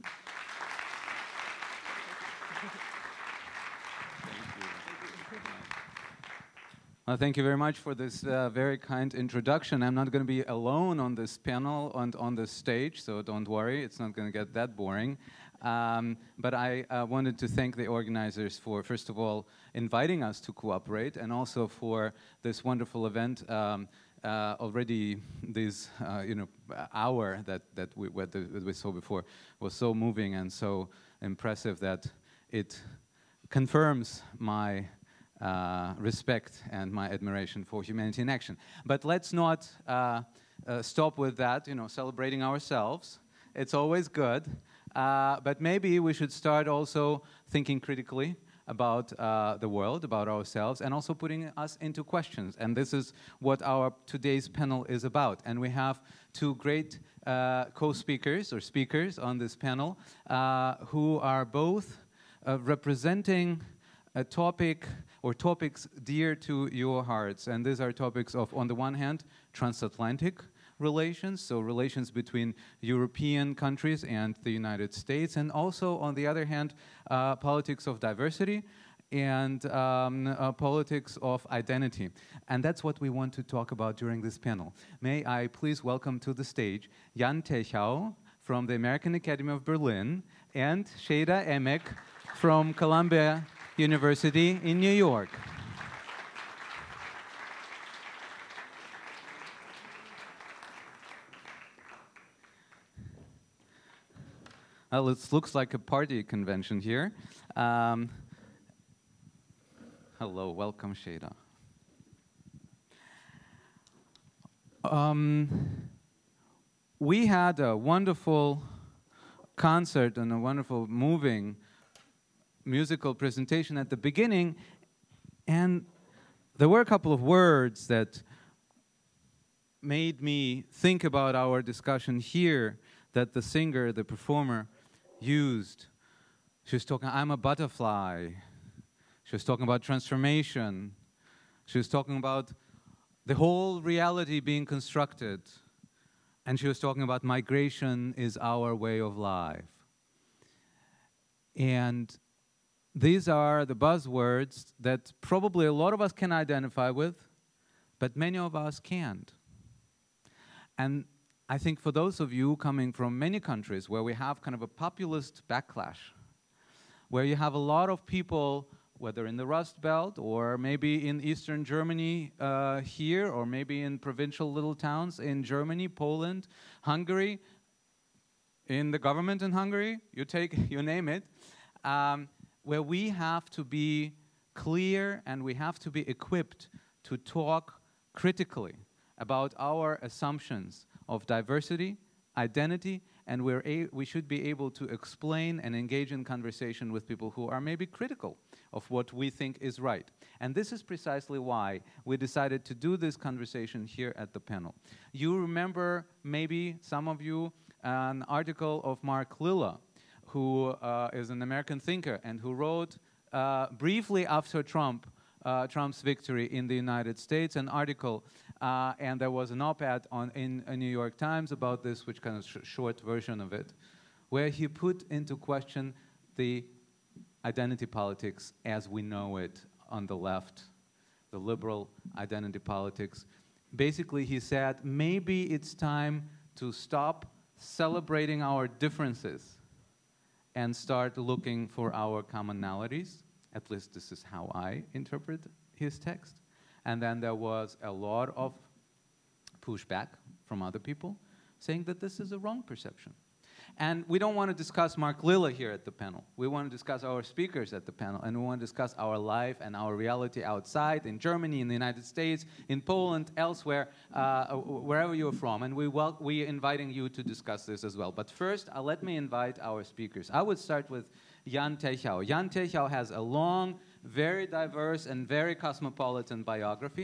Thank you very much for this very kind introduction. I'm not going to be alone on this panel and on this stage, so don't worry, it's not going to get that boring. But I wanted to thank the organizers for, first of all, inviting us to cooperate, and also for this wonderful event. Already this hour that we saw before was so moving and so impressive that it confirms my respect and my admiration for humanity in action. But let's not stop with that, celebrating ourselves. It's always good, but maybe we should start also thinking critically about the world, about ourselves, and also putting us into questions. And this is what our today's panel is about. And we have two great co-speakers or speakers on this panel who are both representing a topic or topics dear to your hearts. And these are topics of, on the one hand, transatlantic relations, so relations between European countries and the United States, and also, on the other hand, politics of diversity and politics of identity. And that's what we want to talk about during this panel. May I please welcome to the stage Jan Techau from the American Academy of Berlin and Sheyda Emek from Columbia University in New York. Well, it looks like a party convention here. Hello, welcome, Sheyda. We had a wonderful concert and a wonderful, moving musical presentation at the beginning, and there were a couple of words that made me think about our discussion here that the singer, the performer, used. She was talking, I'm a butterfly. She was talking about transformation. She was talking about the whole reality being constructed. And she was talking about migration is our way of life. And these are the buzzwords that probably a lot of us can identify with, but many of us can't. And I think for those of you coming from many countries where we have kind of a populist backlash, where you have a lot of people, whether in the Rust Belt or maybe in Eastern Germany here, or maybe in provincial little towns in Germany, Poland, Hungary, in the government in Hungary, you name it, where we have to be clear and we have to be equipped to talk critically about our assumptions of diversity, identity, and we should be able to explain and engage in conversation with people who are maybe critical of what we think is right. And this is precisely why we decided to do this conversation here at the panel. You remember, maybe some of you, an article of Mark Lilla, who is an American thinker and who wrote briefly after Trump's victory in the United States, an article, and there was an op-ed in a New York Times about this, which kind of short version of it, where he put into question the identity politics as we know it on the left, the liberal identity politics. Basically, he said, maybe it's time to stop celebrating our differences and start looking for our commonalities. At least this is how I interpret his text. And then there was a lot of pushback from other people saying that this is a wrong perception. And we don't want to discuss Mark Lilla here at the panel. We want to discuss our speakers at the panel, and we want to discuss our life and our reality outside, in Germany, in the United States, in Poland, elsewhere, wherever you're from. And we're inviting you to discuss this as well. But first, let me invite our speakers. I would start with Jan Techau. Jan Techau has a long, very diverse and very cosmopolitan biography.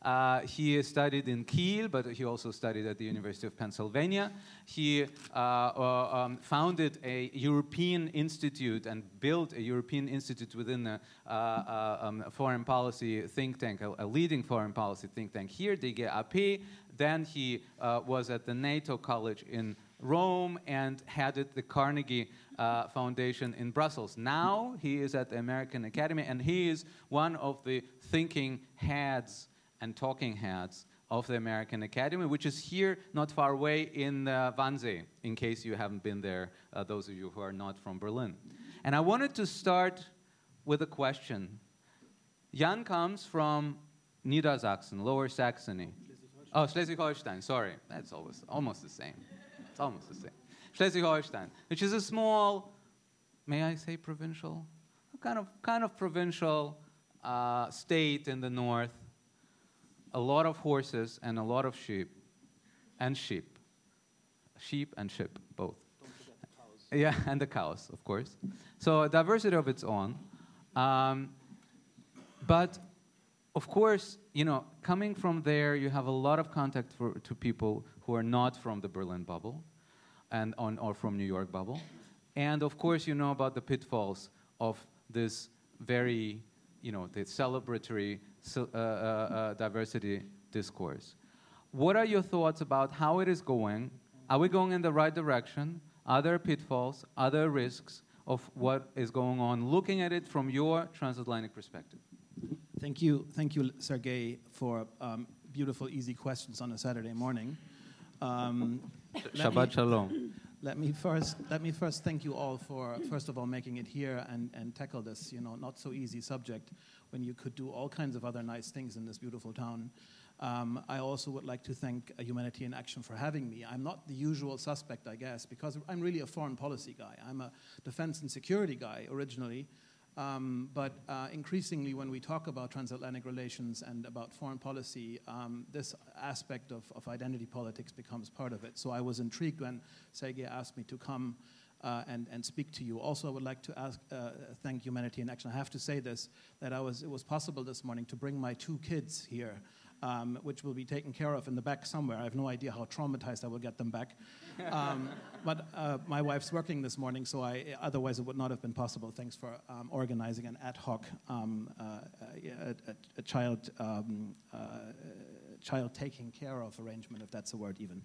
He studied in Kiel, but he also studied at the University of Pennsylvania. He founded a European institute and built a European institute within a foreign policy think tank, a leading foreign policy think tank here, DGAP. Then he was at the NATO College in Rome and headed the Carnegie Foundation in Brussels. Now he is at the American Academy, and he is one of the thinking heads and talking heads of the American Academy, which is here not far away in Wannsee, in case you haven't been there, those of you who are not from Berlin. And I wanted to start with a question. Jan comes from Niedersachsen, Lower Saxony. Oh, Schleswig-Holstein, sorry. That's almost the same. It's almost the same. Schleswig-Holstein, which is a small, may I say provincial? Kind of provincial state in the north. A lot of horses and a lot of sheep. And sheep. Sheep and sheep, both. Don't forget the cows. Yeah, and the cows, of course. So a diversity of its own. But, of course, coming from there, you have a lot of contact to people who are not from the Berlin bubble or from New York bubble. And, of course, you know about the pitfalls of this very, the celebratory diversity discourse. What are your thoughts about how it is going? Are we going in the right direction? Are there pitfalls? Are there risks of what is going on? Looking at it from your transatlantic perspective. Thank you, Sergey, for beautiful, easy questions on a Saturday morning. Shabbat shalom. Let me first thank you all for, first of all, making it here and tackle this, not so easy subject when you could do all kinds of other nice things in this beautiful town. I also would like to thank Humanity in Action for having me. I'm not the usual suspect, I guess, because I'm really a foreign policy guy. I'm a defense and security guy originally. But increasingly, when we talk about transatlantic relations and about foreign policy, this aspect of identity politics becomes part of it. So I was intrigued when Sergey asked me to come and speak to you. Also, I would like to thank Humanity in Action. I have to say this, that it was possible this morning to bring my 2 kids here, which will be taken care of in the back somewhere. I have no idea how traumatized I will get them back. But my wife's working this morning, so otherwise it would not have been possible. Thanks for organizing an ad hoc a child taking care of arrangement, if that's a word even.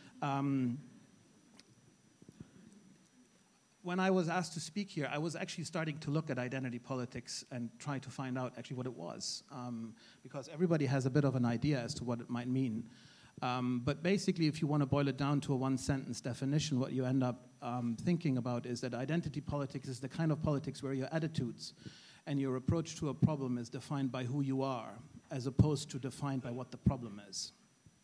When I was asked to speak here, I was actually starting to look at identity politics and try to find out actually what it was, because everybody has a bit of an idea as to what it might mean. But basically, if you want to boil it down to a one-sentence definition, what you end up thinking about is that identity politics is the kind of politics where your attitudes and your approach to a problem is defined by who you are, as opposed to defined by what the problem is.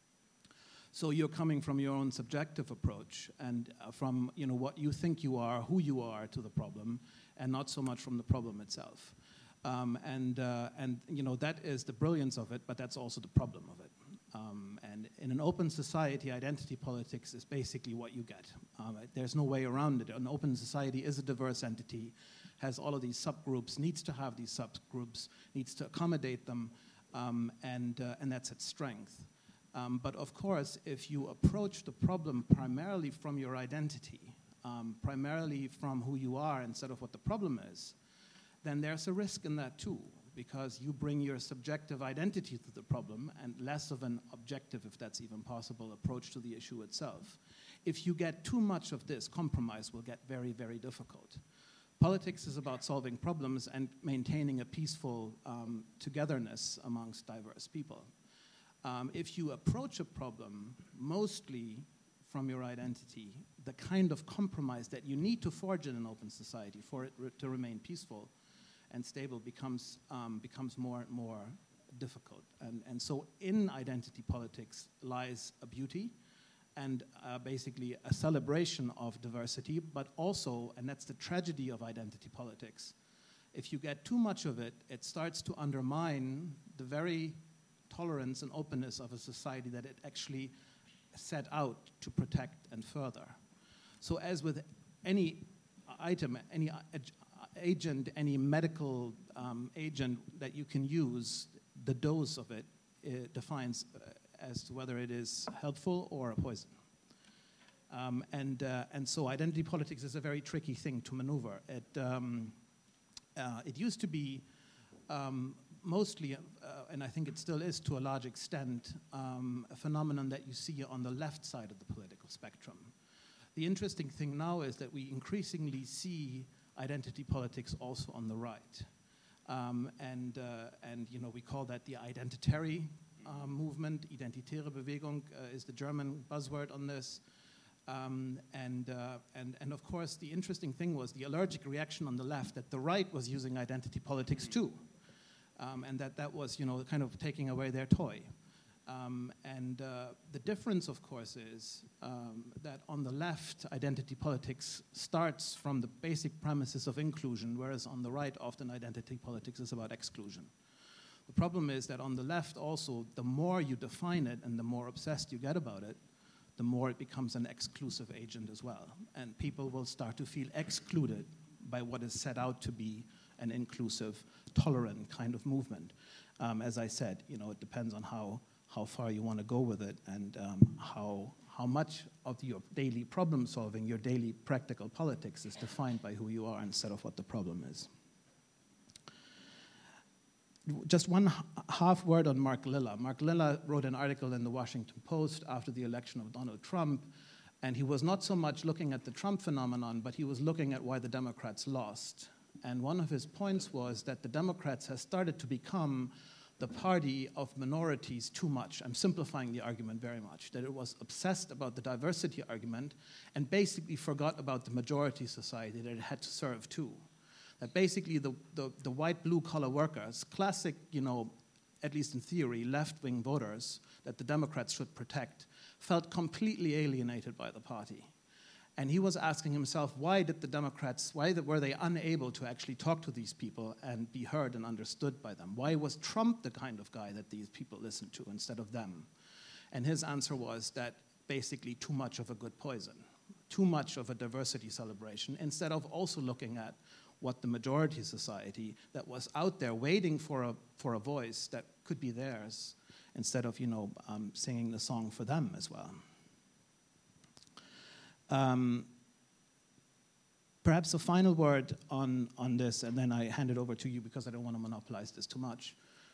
So you're coming from your own subjective approach and from what you think you are, who you are to the problem, and not so much from the problem itself. And that is the brilliance of it, but that's also the problem of it. And in an open society, identity politics is basically what you get. There's no way around it. An open society is a diverse entity, has all of these subgroups, needs to have these subgroups, needs to accommodate them, and that's its strength. But of course, if you approach the problem primarily from your identity, primarily from who you are instead of what the problem is, then there's a risk in that too, because you bring your subjective identity to the problem and less of an objective, if that's even possible, approach to the issue itself. If you get too much of this, compromise will get very, very difficult. Politics is about solving problems and maintaining a peaceful togetherness amongst diverse people. If you approach a problem mostly from your identity, the kind of compromise that you need to forge in an open society for it to remain peaceful and stable becomes more and more difficult. And so in identity politics lies a beauty and basically a celebration of diversity, but also, and that's the tragedy of identity politics, if you get too much of it, it starts to undermine the very tolerance and openness of a society that it actually set out to protect and further. So as with any item, any agent, any medical agent that you can use, the dose of it defines as to whether it is helpful or a poison. And so identity politics is a very tricky thing to maneuver. It used to be mostly, and I think it still is to a large extent, a phenomenon that you see on the left side of the political spectrum. The interesting thing now is that we increasingly see identity politics also on the right. And we call that the identitary movement. Identitäre Bewegung is the German buzzword on this. And of course, the interesting thing was the allergic reaction on the left that the right was using identity politics too, and that was, kind of taking away their toy. The difference, of course, is that on the left, identity politics starts from the basic premises of inclusion, whereas on the right, often identity politics is about exclusion. The problem is that on the left also, the more you define it and the more obsessed you get about it, the more it becomes an exclusive agent as well. And people will start to feel excluded by what is set out to be an inclusive, tolerant kind of movement. As I said, it depends on how far you want to go with it, and how much of your daily problem solving, your daily practical politics is defined by who you are instead of what the problem is. Just one half word on Mark Lilla. Mark Lilla wrote an article in the Washington Post after the election of Donald Trump, and he was not so much looking at the Trump phenomenon, but he was looking at why the Democrats lost. And one of his points was that the Democrats have started to become the party of minorities too much. I'm simplifying the argument very much, that it was obsessed about the diversity argument and basically forgot about the majority society that it had to serve too. That basically the white blue-collar workers, classic, at least in theory, left-wing voters that the Democrats should protect, felt completely alienated by the party. And he was asking himself, why did the Democrats, were they unable to actually talk to these people and be heard and understood by them? Why was Trump the kind of guy that these people listened to instead of them? And his answer was that basically too much of a good poison, too much of a diversity celebration, instead of also looking at what the majority society that was out there waiting for a voice that could be theirs, instead of singing the song for them as well. Perhaps a final word on this, and then I hand it over to you because I don't want to monopolize this too much.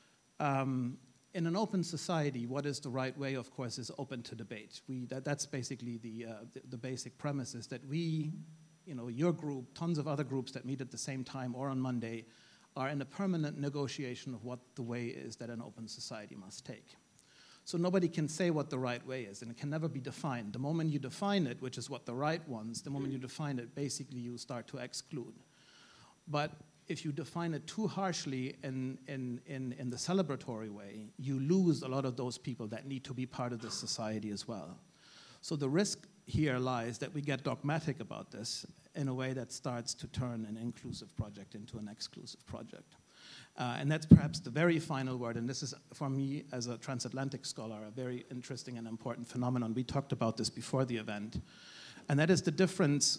In an open society, what is the right way, of course, is open to debate. That's basically the basic premise, is that we, your group, tons of other groups that meet at the same time or on Monday, are in a permanent negotiation of what the way is that an open society must take. So nobody can say what the right way is, and it can never be defined. The moment you define it, which is what the right wants, the moment you define it, basically you start to exclude. But if you define it too harshly in the celebratory way, you lose a lot of those people that need to be part of this society as well. So the risk here lies that we get dogmatic about this in a way that starts to turn an inclusive project into an exclusive project. And that's perhaps the very final word, and this is, for me, as a transatlantic scholar, a very interesting and important phenomenon. We talked about this before the event, and that is the difference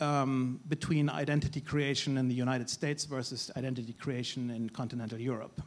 between identity creation in the United States versus identity creation in continental Europe.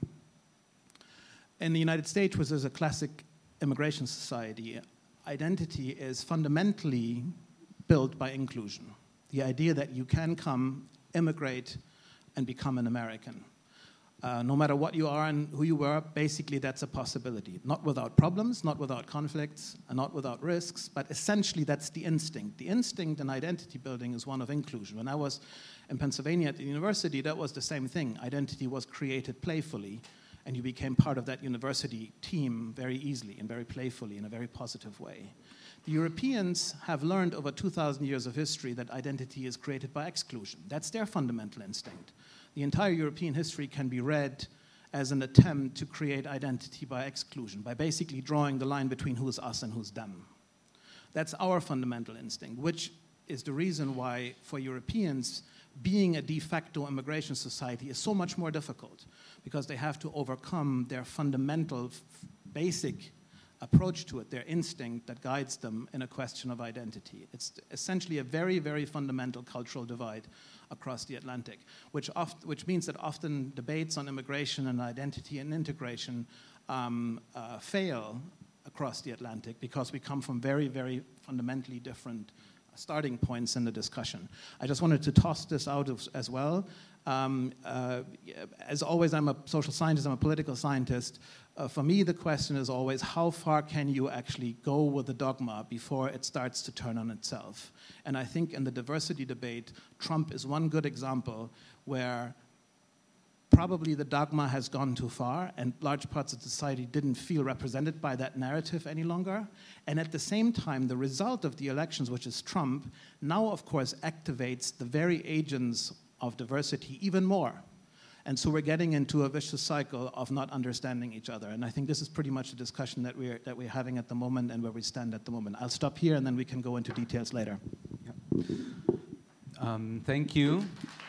In the United States, which is a classic immigration society, identity is fundamentally built by inclusion. The idea that you can come, immigrate, and become an American. No matter what you are and who you were, basically that's a possibility. Not without problems, not without conflicts, and not without risks, but essentially that's the instinct. The instinct in identity building is one of inclusion. When I was in Pennsylvania at the university, that was the same thing. Identity was created playfully, and you became part of that university team very easily and very playfully in a very positive way. The Europeans have learned over 2,000 years of history that identity is created by exclusion. That's their fundamental instinct. The entire European history can be read as an attempt to create identity by exclusion, by basically drawing the line between who's us and who's them. That's our fundamental instinct, which is the reason why, for Europeans, being a de facto immigration society is so much more difficult, because they have to overcome their fundamental, basic approach to it, their instinct that guides them in a question of identity. It's essentially a very, very fundamental cultural divide across the Atlantic, which means that often debates on immigration and identity and integration fail across the Atlantic because we come from very, very fundamentally different starting points in the discussion. I just wanted to toss this out as well. As always, I'm a social scientist, I'm a political scientist. For me, the question is always, how far can you actually go with the dogma before it starts to turn on itself? And I think in the diversity debate, Trump is one good example where probably the dogma has gone too far, and large parts of society didn't feel represented by that narrative any longer. And at the same time, the result of the elections, which is Trump, now, of course, activates the very agents of diversity even more. And so we're getting into a vicious cycle of not understanding each other. And I think this is pretty much the discussion that we're having at the moment and where we stand at the moment. I'll stop here, and then we can go into details later. Thank you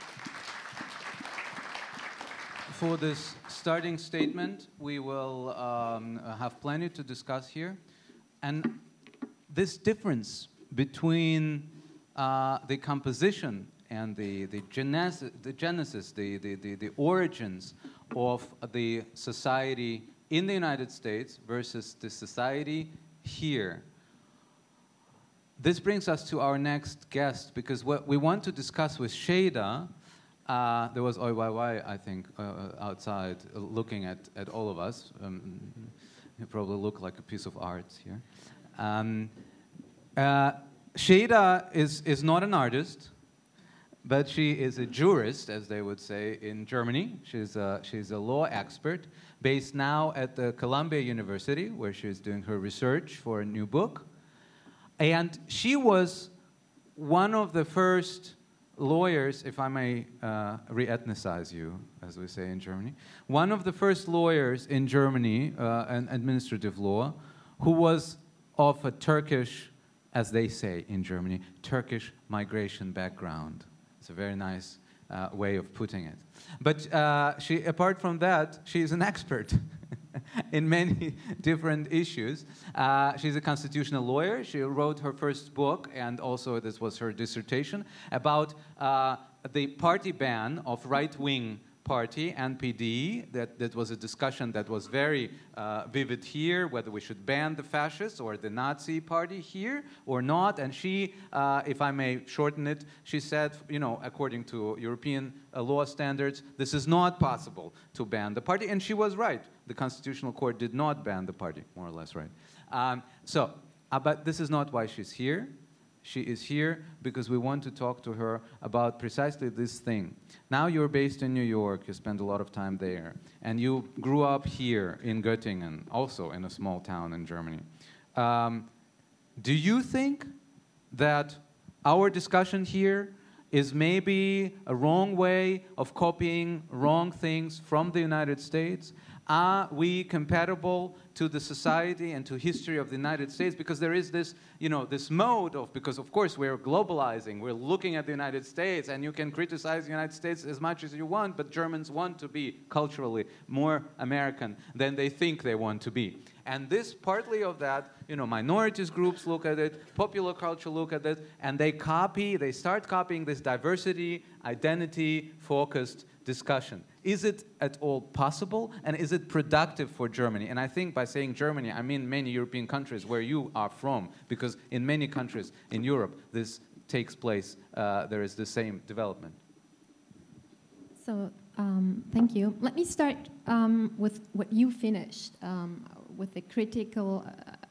for this starting statement. We will have plenty to discuss here. And this difference between the composition and the genesis, the origins of the society in the United States versus the society here. This brings us to our next guest, because what we want to discuss with Shada, there was OYY, I think, outside looking at all of us. You probably look like a piece of art here. Shada is not an artist, but she is a jurist, as they would say in Germany. She's a law expert based now at the Columbia University, where she's doing her research for a new book. And she was one of the first lawyers, if I may re-ethnicize you, as we say in Germany, one of the first lawyers in Germany, in administrative law, who was of a Turkish, as they say in Germany, Turkish migration background. It's a very nice way of putting it. But she, apart from that, she is an expert in many different issues. She's a constitutional lawyer. She wrote her first book, and also this was her dissertation, about the party ban of right-wing party, NPD. That was a discussion that was very vivid here, whether we should ban the fascists or the Nazi party here or not. And she, if I may shorten it, she said, according to European law standards, this is not possible to ban the party. And she was right. The Constitutional Court did not ban the party, more or less right. But this is not why she's here. She is here because we want to talk to her about precisely this thing. Now you're based in New York, you spend a lot of time there, and you grew up here in Göttingen, also in a small town in Germany. Do you think that our discussion here is maybe a wrong way of copying wrong things from the United States? Are we compatible to the society and to history of the United States? Because there is this, this mode of, because of course we're globalizing, we're looking at the United States, and you can criticize the United States as much as you want, but Germans want to be culturally more American than they think they want to be. And this, partly of that, minorities groups look at it, popular culture look at it, and they start copying this diversity, identity-focused discussion. Is it at all possible, and is it productive for Germany? And I think by saying Germany, I mean many European countries where you are from, because in many countries in Europe, this takes place, there is the same development. So, thank you. Let me start with what you finished, with a critical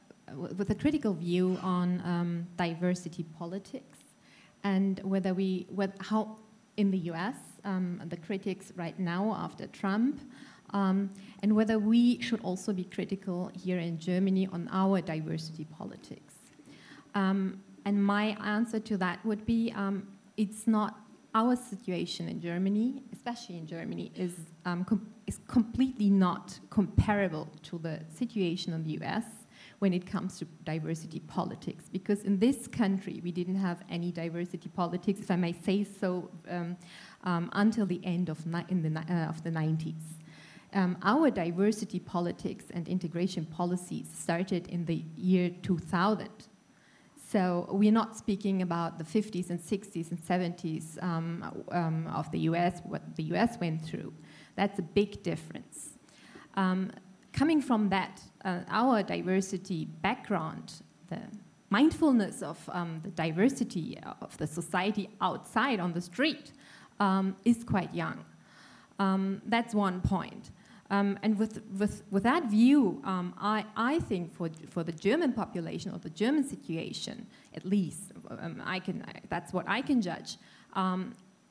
view on diversity politics, and how in the U.S. The critics right now after Trump, and whether we should also be critical here in Germany on our diversity politics. And my answer to that would be, it's not our situation in Germany, especially in Germany, is completely not comparable to the situation in the US when it comes to diversity politics. Because in this country, we didn't have any diversity politics, if I may say so, until the end of the 90s. Our diversity politics and integration policies started in the year 2000. So we're not speaking about the 50s and 60s and 70s of the US, what the US went through. That's a big difference. Coming from that, our diversity background, the mindfulness of the diversity of the society outside on the street is quite young. That's one point. And with that view, I think for the German population or the German situation, at least, that's what I can judge.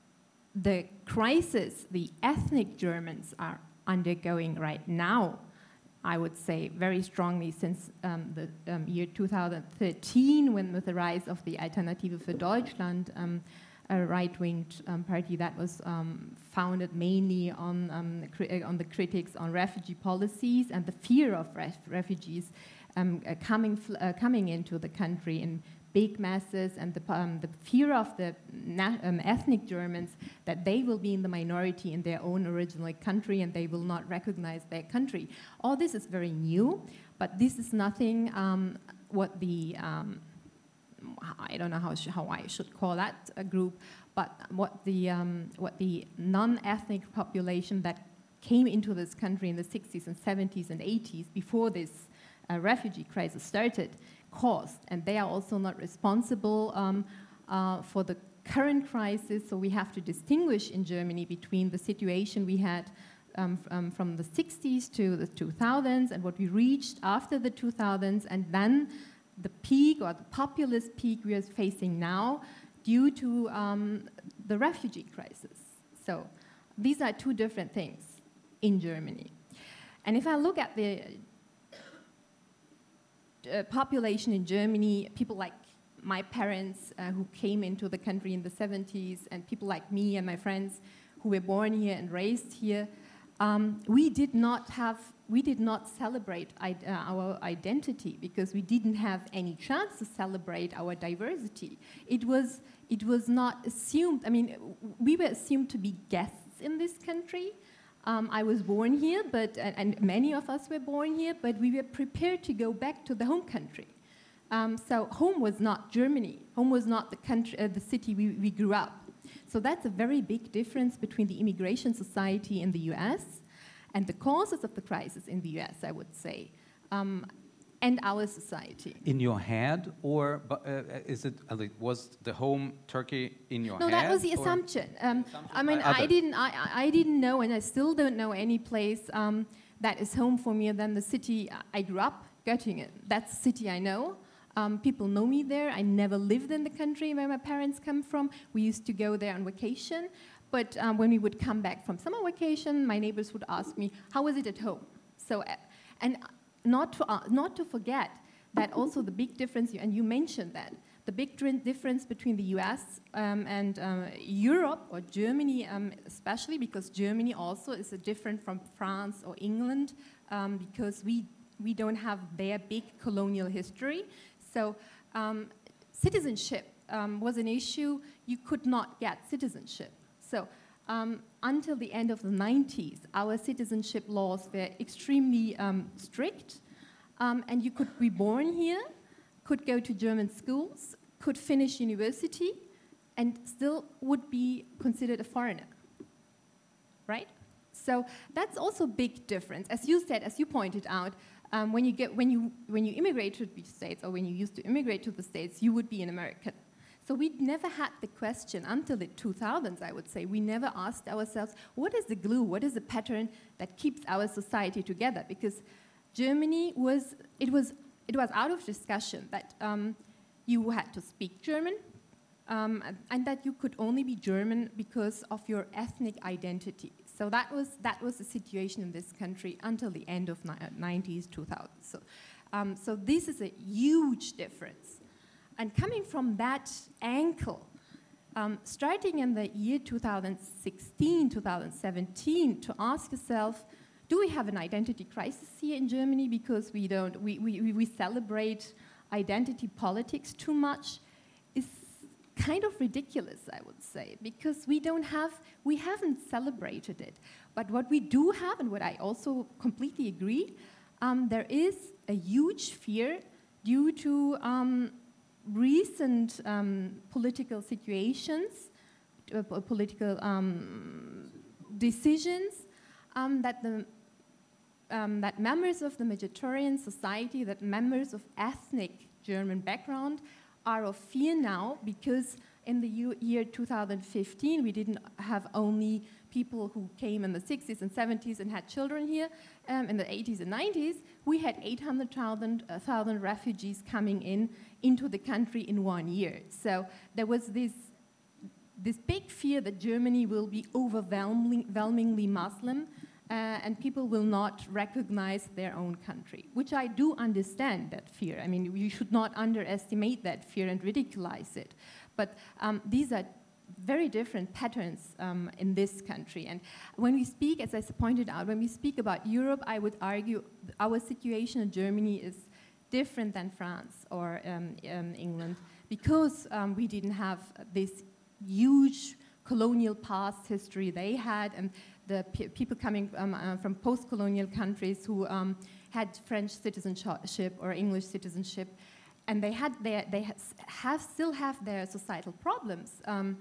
the crisis the ethnic Germans are undergoing right now, I would say very strongly since the year 2013, when with the rise of the Alternative für Deutschland, a right-wing party that was founded mainly on the critics on refugee policies and the fear of refugees coming into the in big masses, and the fear of the ethnic Germans that they will be in the minority in their own original country and they will not recognize their country. All this is very new, but this is nothing what the I don't know how I should call that a group, but what the non-ethnic population that came into this country in the 60s and 70s and 80s before this refugee crisis started caused, and they are also not responsible for the current crisis. So we have to distinguish in Germany between the situation we had from the 60s to the 2000s and what we reached after the 2000s, and then the peak or the populist peak we are facing now due to the refugee crisis. So these are two different things in Germany. And if I look at the population in Germany, people like my parents who came into the country in the 70s, and people like me and my friends who were born here and raised here, we did not celebrate our identity because we didn't have any chance to celebrate our diversity. It was not assumed. I mean, we were assumed to be guests in this country. I was born here, and many of us were born here, but we were prepared to go back to the home country. So home was not Germany. Home was not the country, the city we grew up. So that's a very big difference between the immigration society in the US and the causes of the crisis in the US, I would say, and our society. In your head, or was the home Turkey in your head? No, that was the assumption. I mean, I didn't know, and I still don't know any place that is home for me than the city I grew up, Göttingen. That's the city I know. People know me there. I never lived in the country where my parents come from. We used to go there on vacation. But when we would come back from summer vacation, my neighbors would ask me, how was it at home? So, and not to forget that also the big difference, and you mentioned that, the big difference between the US and Europe, or Germany especially, because Germany also is different from France or England, because we don't have their big colonial history. So citizenship was an issue. You could not get citizenship. So until the end of the 90s, our citizenship laws were extremely strict. And you could be born here, could go to German schools, could finish university, and still would be considered a foreigner, right? So that's also a big difference. As you said, as you pointed out, when you immigrate to the States, or when you used to immigrate to the States, you would be an American. So we never had the question until the 2000s, I would say. We never asked ourselves, what is the glue, what is the pattern that keeps our society together? Because Germany was out of discussion that you had to speak German, and that you could only be German because of your ethnic identity. So that was the situation in this country until the end of 90s, 2000s. So this is a huge difference. And coming from that angle, starting in the year 2016, 2017, to ask yourself, do we have an identity crisis here in Germany because we celebrate identity politics too much, is kind of ridiculous, I would say, because we haven't celebrated it. But what we do have, and what I also completely agree, there is a huge fear due to recent political situations, political decisions, that members of the Mediterranean society, that members of ethnic German background are of fear now, because in the year 2015 we didn't have only people who came in the 60s and 70s and had children here. In the 80s and 90s, we had 800,000 refugees coming into the country in 1 year. So there was this big fear that Germany will be overwhelmingly Muslim and people will not recognize their own country, which I do understand that fear. I mean, you should not underestimate that fear and ridiculize it. But these are very different patterns in this country. And when we speak, as I pointed out, when we speak about Europe, I would argue our situation in Germany is different than France or England, because we didn't have this huge colonial past history they had, and the people coming from post-colonial countries who had French citizenship or English citizenship, and still have their societal problems,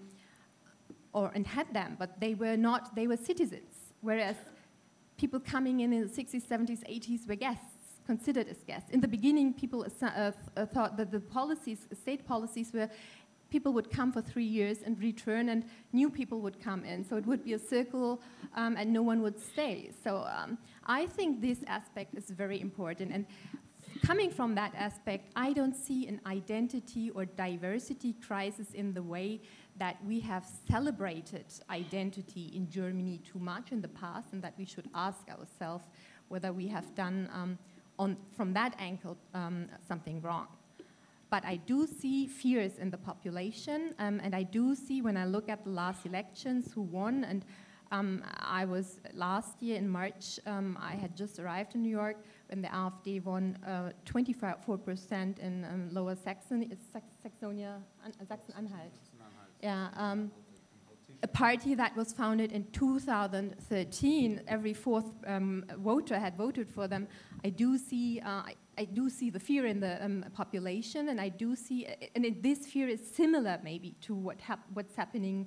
and had them, but they were citizens, whereas people coming in the 60s, 70s, 80s were guests, considered as guests. In the beginning, people thought that the state policies were people would come for 3 years and return, and new people would come in. So it would be a circle, and no one would stay. So I think this aspect is very important. And coming from that aspect, I don't see an identity or diversity crisis in the way that we have celebrated identity in Germany too much in the past, and that we should ask ourselves whether we have done, from that angle, something wrong. But I do see fears in the population, and I do see, when I look at the last elections, who won, and I was last year in March, I had just arrived in New York when the AfD won 24% in Lower Saxony, Saxonia, Sachsen-Anhalt. Yeah, a party that was founded in 2013. Every fourth voter had voted for them. I do see the fear in the population, and I do see, this fear is similar maybe to what's happening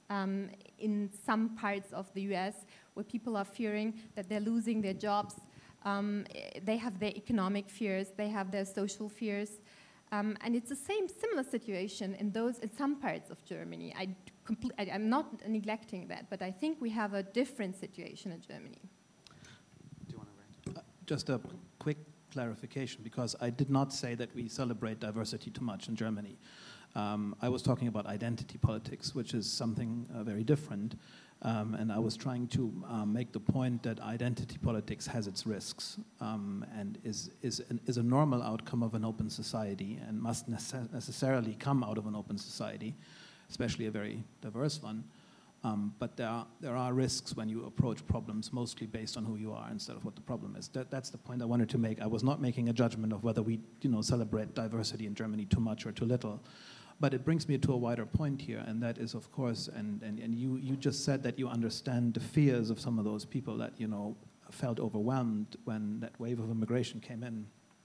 in some parts of the U.S., where people are fearing that they're losing their jobs. They have their economic fears, they have their social fears, and it's the similar situation in some parts of Germany. I'm not neglecting that, but I think we have a different situation in Germany. Do you want to write? Just a quick clarification, because I did not say that we celebrate diversity too much in Germany. I was talking about identity politics, which is something very different, and I was trying to make the point that identity politics has its risks and is a normal outcome of an open society and must necessarily come out of an open society, especially a very diverse one. But there are risks when you approach problems mostly based on who you are instead of what the problem is. That's the point I wanted to make. I was not making a judgment of whether we celebrate diversity in Germany too much or too little. But it brings me to a wider point here, and that is, of course, and you just said that you understand the fears of some of those people that, felt overwhelmed when that wave of immigration came in.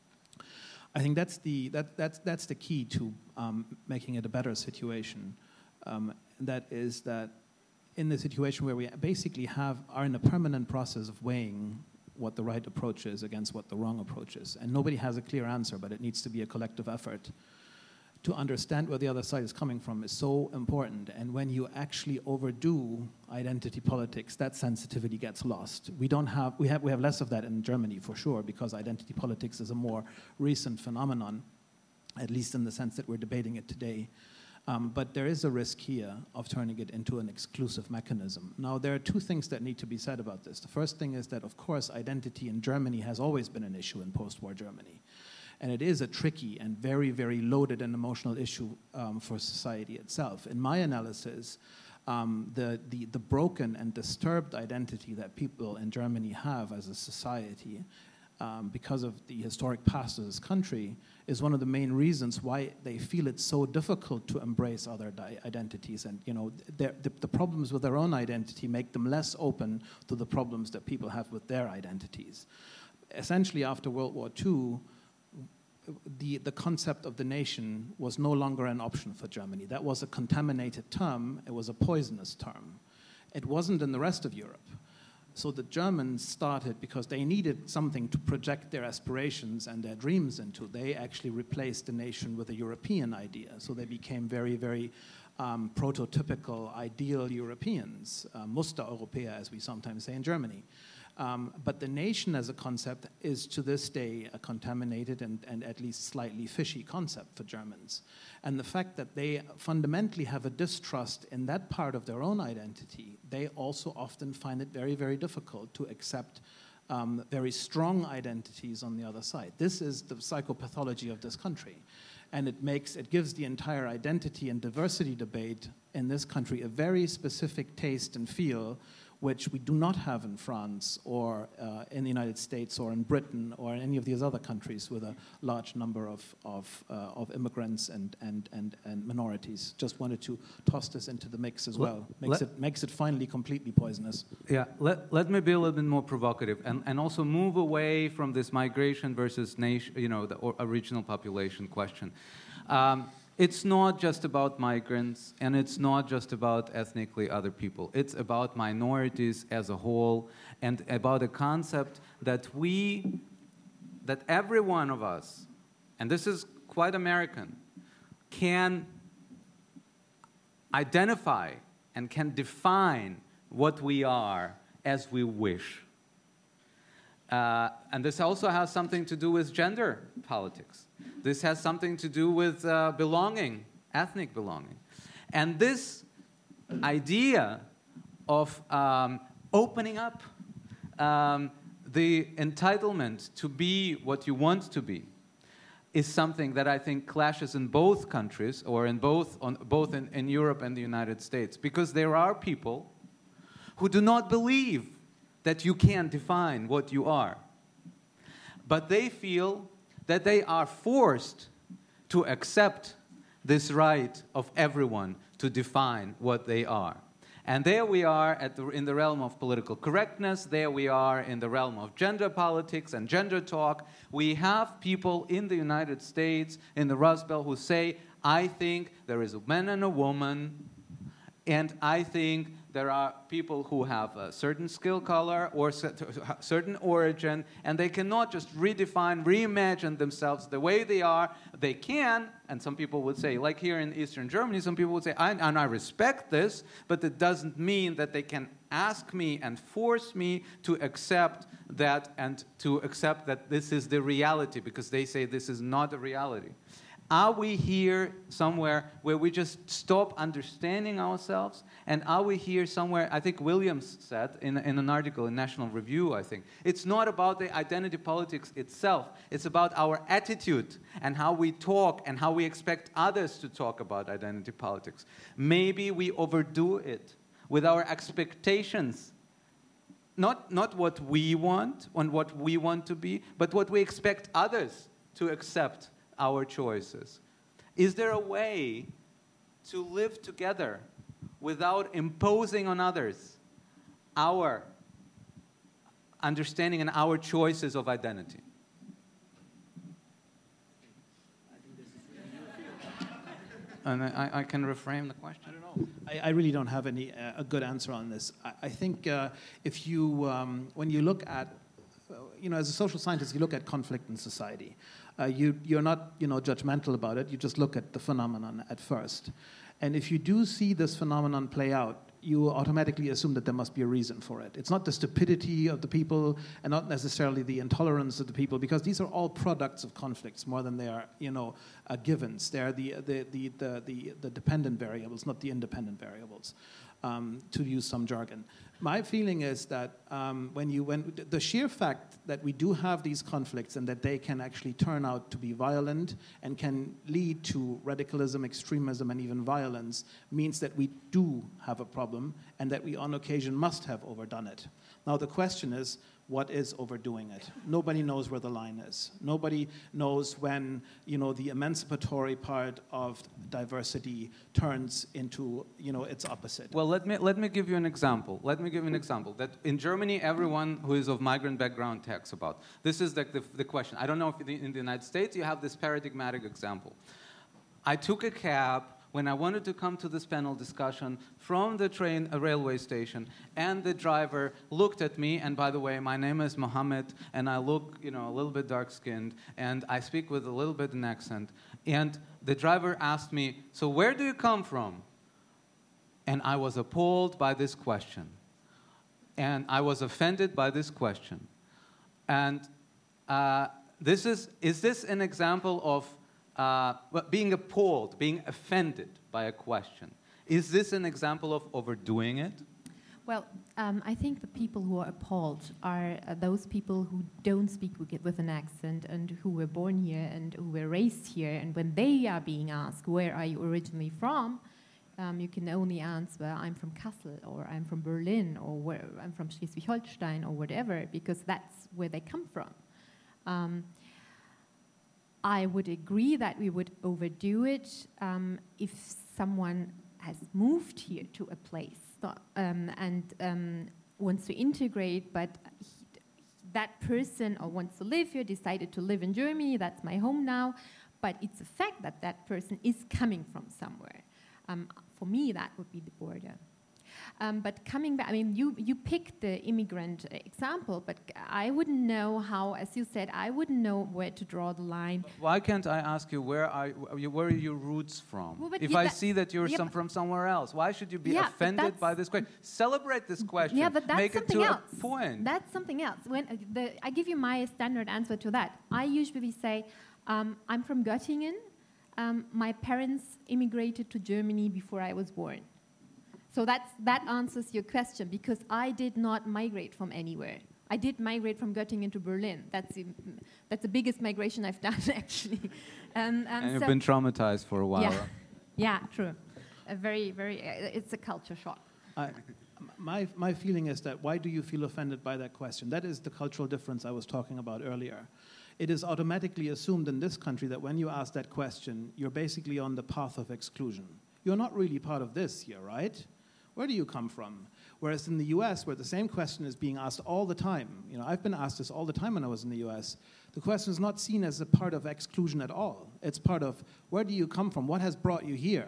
I think that's the key to making it a better situation. That is that in the situation where we basically are in a permanent process of weighing what the right approach is against what the wrong approach is. And nobody has a clear answer, but it needs to be a collective effort. To understand where the other side is coming from is so important. And when you actually overdo identity politics, that sensitivity gets lost. We have less of that in Germany for sure, because identity politics is a more recent phenomenon, at least in the sense that we're debating it today. But there is a risk here of turning it into an exclusive mechanism. Now, there are two things that need to be said about this. The first thing is that, of course, identity in Germany has always been an issue in post-war Germany. And it is a tricky and very, very loaded and emotional issue for society itself. In my analysis, the broken and disturbed identity that people in Germany have as a society, because of the historic past of this country, is one of the main reasons why they feel it's so difficult to embrace other identities. And the problems with their own identity make them less open to the problems that people have with their identities. Essentially, after World War II, the concept of the nation was no longer an option for Germany. That was a contaminated term. It was a poisonous term. It wasn't in the rest of Europe. So the Germans started, because they needed something to project their aspirations and their dreams into, they actually replaced the nation with a European idea. So they became very, very prototypical, ideal Europeans, Mustereuropäer, as we sometimes say in Germany. But the nation as a concept is to this day a contaminated and at least slightly fishy concept for Germans. And the fact that they fundamentally have a distrust in that part of their own identity, they also often find it very, very difficult to accept very strong identities on the other side. This is the psychopathology of this country. And it gives the entire identity and diversity debate in this country a very specific taste and feel, which we do not have in France or in the United States or in Britain or in any of these other countries with a large number of immigrants and minorities. Just wanted to toss this into the mix as well. Makes it finally completely poisonous. Yeah, let me be a little bit more provocative and also move away from this migration versus nation, the original population question. It's not just about migrants, and it's not just about ethnically other people. It's about minorities as a whole, and about a concept that every one of us, and this is quite American, can identify and can define what we are as we wish. And this also has something to do with gender politics. This has something to do with belonging, ethnic belonging. And this idea of opening up the entitlement to be what you want to be is something that I think clashes in both countries, or in both in Europe and the United States, because there are people who do not believe that you can define what you are. But they feel that they are forced to accept this right of everyone to define what they are. And there we are in the realm of political correctness, there we are in the realm of gender politics and gender talk. We have people in the United States, in the Rust Belt, who say, I think there is a man and a woman, and I think there are people who have a certain skill color or certain origin, and they cannot just redefine, reimagine themselves the way they are. They can, and some people would say, like here in Eastern Germany, some people would say, and I respect this, but it doesn't mean that they can ask me and force me to accept that and to accept that this is the reality, because they say this is not a reality. Are we here somewhere where we just stop understanding ourselves? And are we here somewhere, I think Williams said in an article in National Review, I think, it's not about the identity politics itself. It's about our attitude and how we talk and how we expect others to talk about identity politics. Maybe we overdo it with our expectations. Not what we want and what we want to be, but what we expect others to accept our choices. Is there a way to live together without imposing on others our understanding and our choices of identity? And I can reframe the question. I don't know. I really don't have a good answer on this. I think if you, when you look at, as a social scientist, you look at conflict in society. You're not, judgmental about it. You just look at the phenomenon at first. And if you do see this phenomenon play out, you automatically assume that there must be a reason for it. It's not the stupidity of the people and not necessarily the intolerance of the people, because these are all products of conflicts more than they are, givens. They are the dependent variables, not the independent variables, to use some jargon. My feeling is that when the sheer fact that we do have these conflicts and that they can actually turn out to be violent and can lead to radicalism, extremism, and even violence means that we do have a problem and that we on occasion must have overdone it. Now the question is, what is overdoing it? Nobody knows where the line is. Nobody knows when, the emancipatory part of diversity turns into, its opposite. Well, let me give you an example. That in Germany, everyone who is of migrant background talks about. This is the question. I don't know if in the United States you have this paradigmatic example. I took a cab when I wanted to come to this panel discussion from the railway station, and the driver looked at me, and by the way, my name is Mohammed, and I look, a little bit dark-skinned, and I speak with a little bit of an accent, and the driver asked me, so where do you come from? And I was appalled by this question. And I was offended by this question. And is this an example of being appalled, being offended by a question? Is this an example of overdoing it? Well, I think the people who are appalled are those people who don't speak with an accent and who were born here and who were raised here. And when they are being asked, where are you originally from? You can only answer, I'm from Kassel, or I'm from Berlin, or I'm from Schleswig-Holstein, or whatever, because that's where they come from. I would agree that we would overdo it if someone has moved here to a place and wants to integrate, but that person or wants to live here, decided to live in Germany, that's my home now, but it's a fact that that person is coming from somewhere. For me, that would be the border. But coming back, I mean, you picked the immigrant example, but I wouldn't know how, as you said, I wouldn't know where to draw the line. Why can't I ask you where are your roots from? Well, if I see that you're from somewhere else, why should you be offended by this question? Celebrate this question. Yeah, but that's Make something it to else. a point. That's something else. When I give you my standard answer to that, I usually say, I'm from Göttingen. My parents immigrated to Germany before I was born. So that answers your question, because I did not migrate from anywhere. I did migrate from Göttingen to Berlin. That's the biggest migration I've done, actually. And you've been traumatized for a while. Yeah, true. It's a culture shock. My feeling is that, why do you feel offended by that question? That is the cultural difference I was talking about earlier. It is automatically assumed in this country that when you ask that question, you're basically on the path of exclusion. You're not really part of this here, right? Where do you come from? Whereas in the US, where the same question is being asked all the time, I've been asked this all the time when I was in the US, the question is not seen as a part of exclusion at all. It's part of, where do you come from? What has brought you here?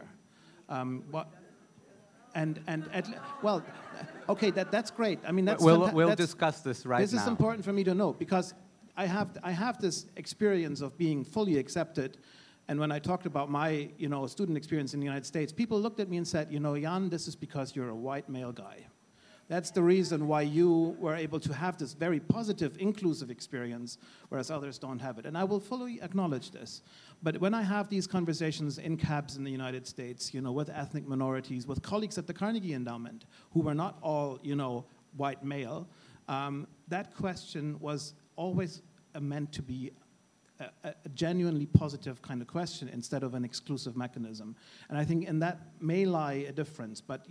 Okay, that's great. I mean, we'll discuss this right now. This is important for me to know, because I have this experience of being fully accepted. And when I talked about my, student experience in the United States, people looked at me and said, Jan, this is because you're a white male guy. That's the reason why you were able to have this very positive, inclusive experience, whereas others don't have it. And I will fully acknowledge this. But when I have these conversations in cabs in the United States, with ethnic minorities, with colleagues at the Carnegie Endowment, who were not all, white male, that question was always meant to be a genuinely positive kind of question instead of an exclusive mechanism. And I think in that may lie a difference, but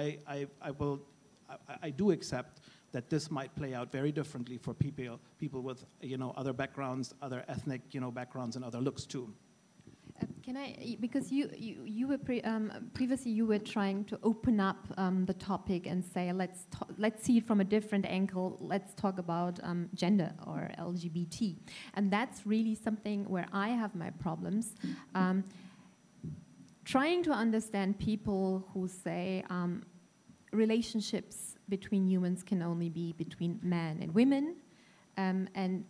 I do accept that this might play out very differently for people with other backgrounds, other ethnic backgrounds, and other looks too. Can I, because you were previously you were trying to open up the topic and say let's see it from a different angle. Let's talk about gender or LGBT, and that's really something where I have my problems. Trying to understand people who say relationships between humans can only be between men and women, and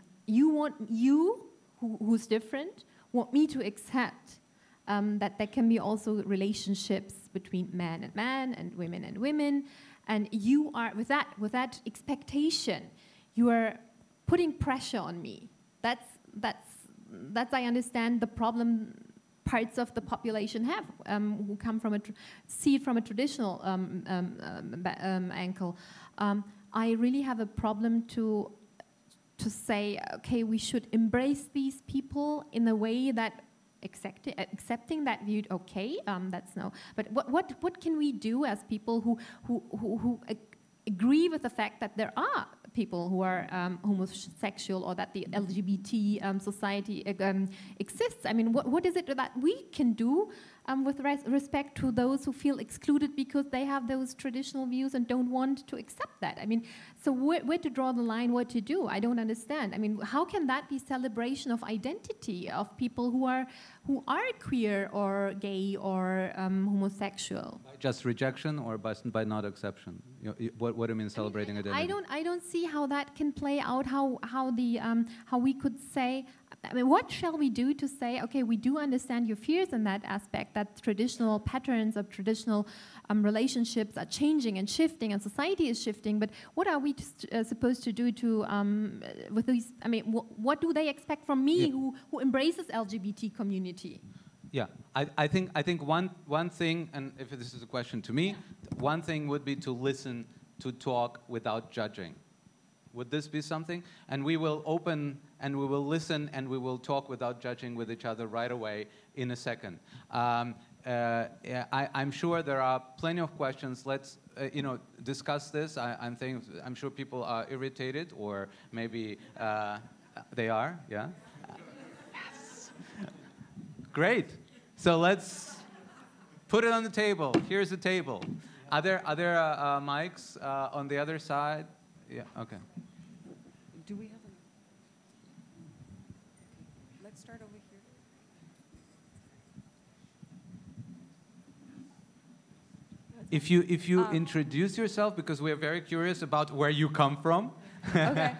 who's different want me to accept that there can be also relationships between man and women, and you are with that expectation, you are putting pressure on me. That's I understand the problem parts of the population have who come from see it from a traditional angle. I really have a problem to say, okay, we should embrace these people in a way that accepting that view. Okay, that's no. But what can we do as people who agree with the fact that there are people who are homosexual, or that the LGBT society exists? I mean, what is it that we can do with respect to those who feel excluded because they have those traditional views and don't want to accept that? I mean, so where to draw the line, what to do? I don't understand. I mean, how can that be celebration of identity of people who are queer or gay or homosexual? By just rejection, or by not acceptance? What do you mean celebrating identity? I don't see how that can play out. How we could say. I mean, what shall we do to say, okay, we do understand your fears in that aspect, that traditional patterns of traditional relationships are changing and shifting, and society is shifting. But what are we supposed to do to with these? I mean, what do they expect from me, who embraces LGBT community? Yeah, I think one thing, and if this is a question to me, one thing would be to listen, to talk without judging. Would this be something? And we will open and we will listen and we will talk without judging with each other right away in a second. I'm sure there are plenty of questions. Let's discuss this. I'm sure people are irritated, or maybe they are. Yeah. Yes. Great. So let's put it on the table. Here's the table. Are there mics on the other side? Yeah. Okay. Do we have a... Let's start over here. If you introduce yourself, because we are very curious about where you come from. Okay.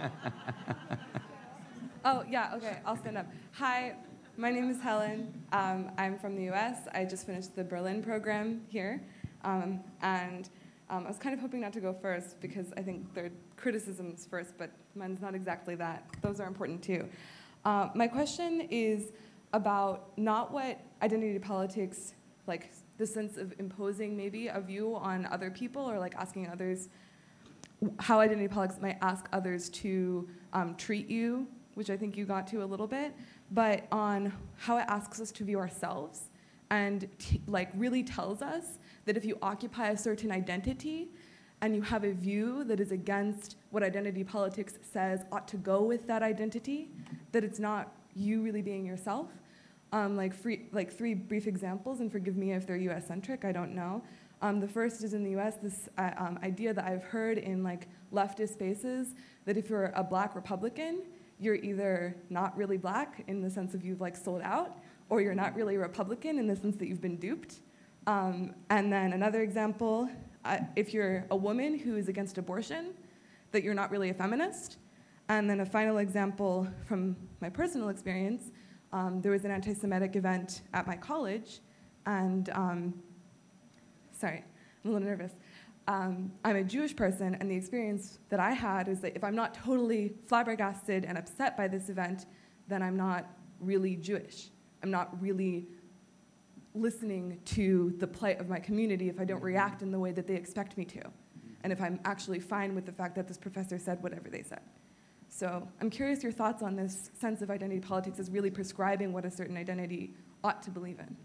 Oh, yeah, okay, I'll stand up. Hi, my name is Helen. I'm from the US. I just finished the Berlin program here. And I was kind of hoping not to go first because I think there are criticisms first, but mine's not exactly that. Those are important too. My question is about not what identity politics, like the sense of imposing maybe a view on other people, or like asking others, how identity politics might ask others to treat you, which I think you got to a little bit, but on how it asks us to view ourselves, and like really tells us that if you occupy a certain identity and you have a view that is against what identity politics says ought to go with that identity, that it's not you really being yourself. Three brief examples, and forgive me if they're US-centric, I don't know. The first is in the US, this idea that I've heard in like leftist spaces, that if you're a black Republican, you're either not really black in the sense of you've like sold out, or you're not really a Republican in the sense that you've been duped. And then another example, if you're a woman who is against abortion, that you're not really a feminist. And then a final example from my personal experience, there was an anti-Semitic event at my college, and sorry, I'm a little nervous. I'm a Jewish person, and the experience that I had is that if I'm not totally flabbergasted and upset by this event, then I'm not really Jewish. I'm not really listening to the plight of my community if I don't react in the way that they expect me to, and if I'm actually fine with the fact that this professor said whatever they said. So I'm curious your thoughts on this sense of identity politics as really prescribing what a certain identity ought to believe in.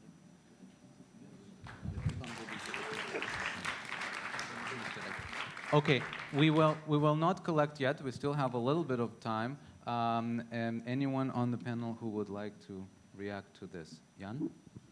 Okay, we will not collect yet. We still have a little bit of time. And anyone on the panel who would like to react to this? Jan?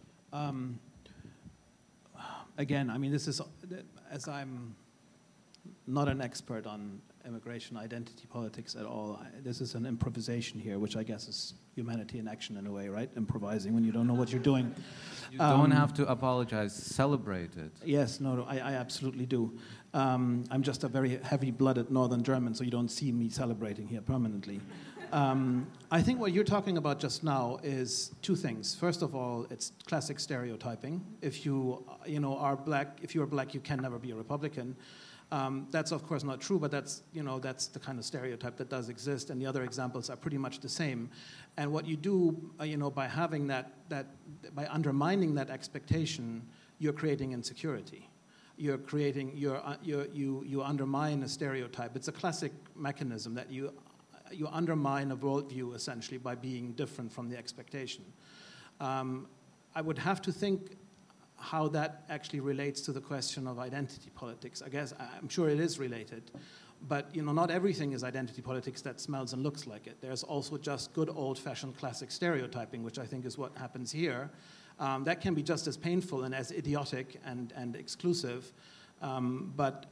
Again, I mean, this is, as I'm not an expert on immigration identity politics at all, this is an improvisation here, which I guess is humanity in action in a way, right? Improvising when you don't know what you're doing. You don't have to apologize, celebrate it. Yes, no, I absolutely do. I'm just a very heavy-blooded Northern German, so you don't see me celebrating here permanently. I think what you're talking about just now is two things. First of all, it's classic stereotyping. If you are black, if you're black, you can never be a Republican. That's of course not true, but that's the kind of stereotype that does exist, and the other examples are pretty much the same. And what you do, by having that by undermining that expectation, you're creating insecurity. You're creating you undermine a stereotype. It's a classic mechanism that you undermine a worldview essentially by being different from the expectation. I would have to think how that actually relates to the question of identity politics. I guess I'm sure it is related, but not everything is identity politics that smells and looks like it. There's also just good old-fashioned classic stereotyping, which I think is what happens here. That can be just as painful and as idiotic and exclusive, but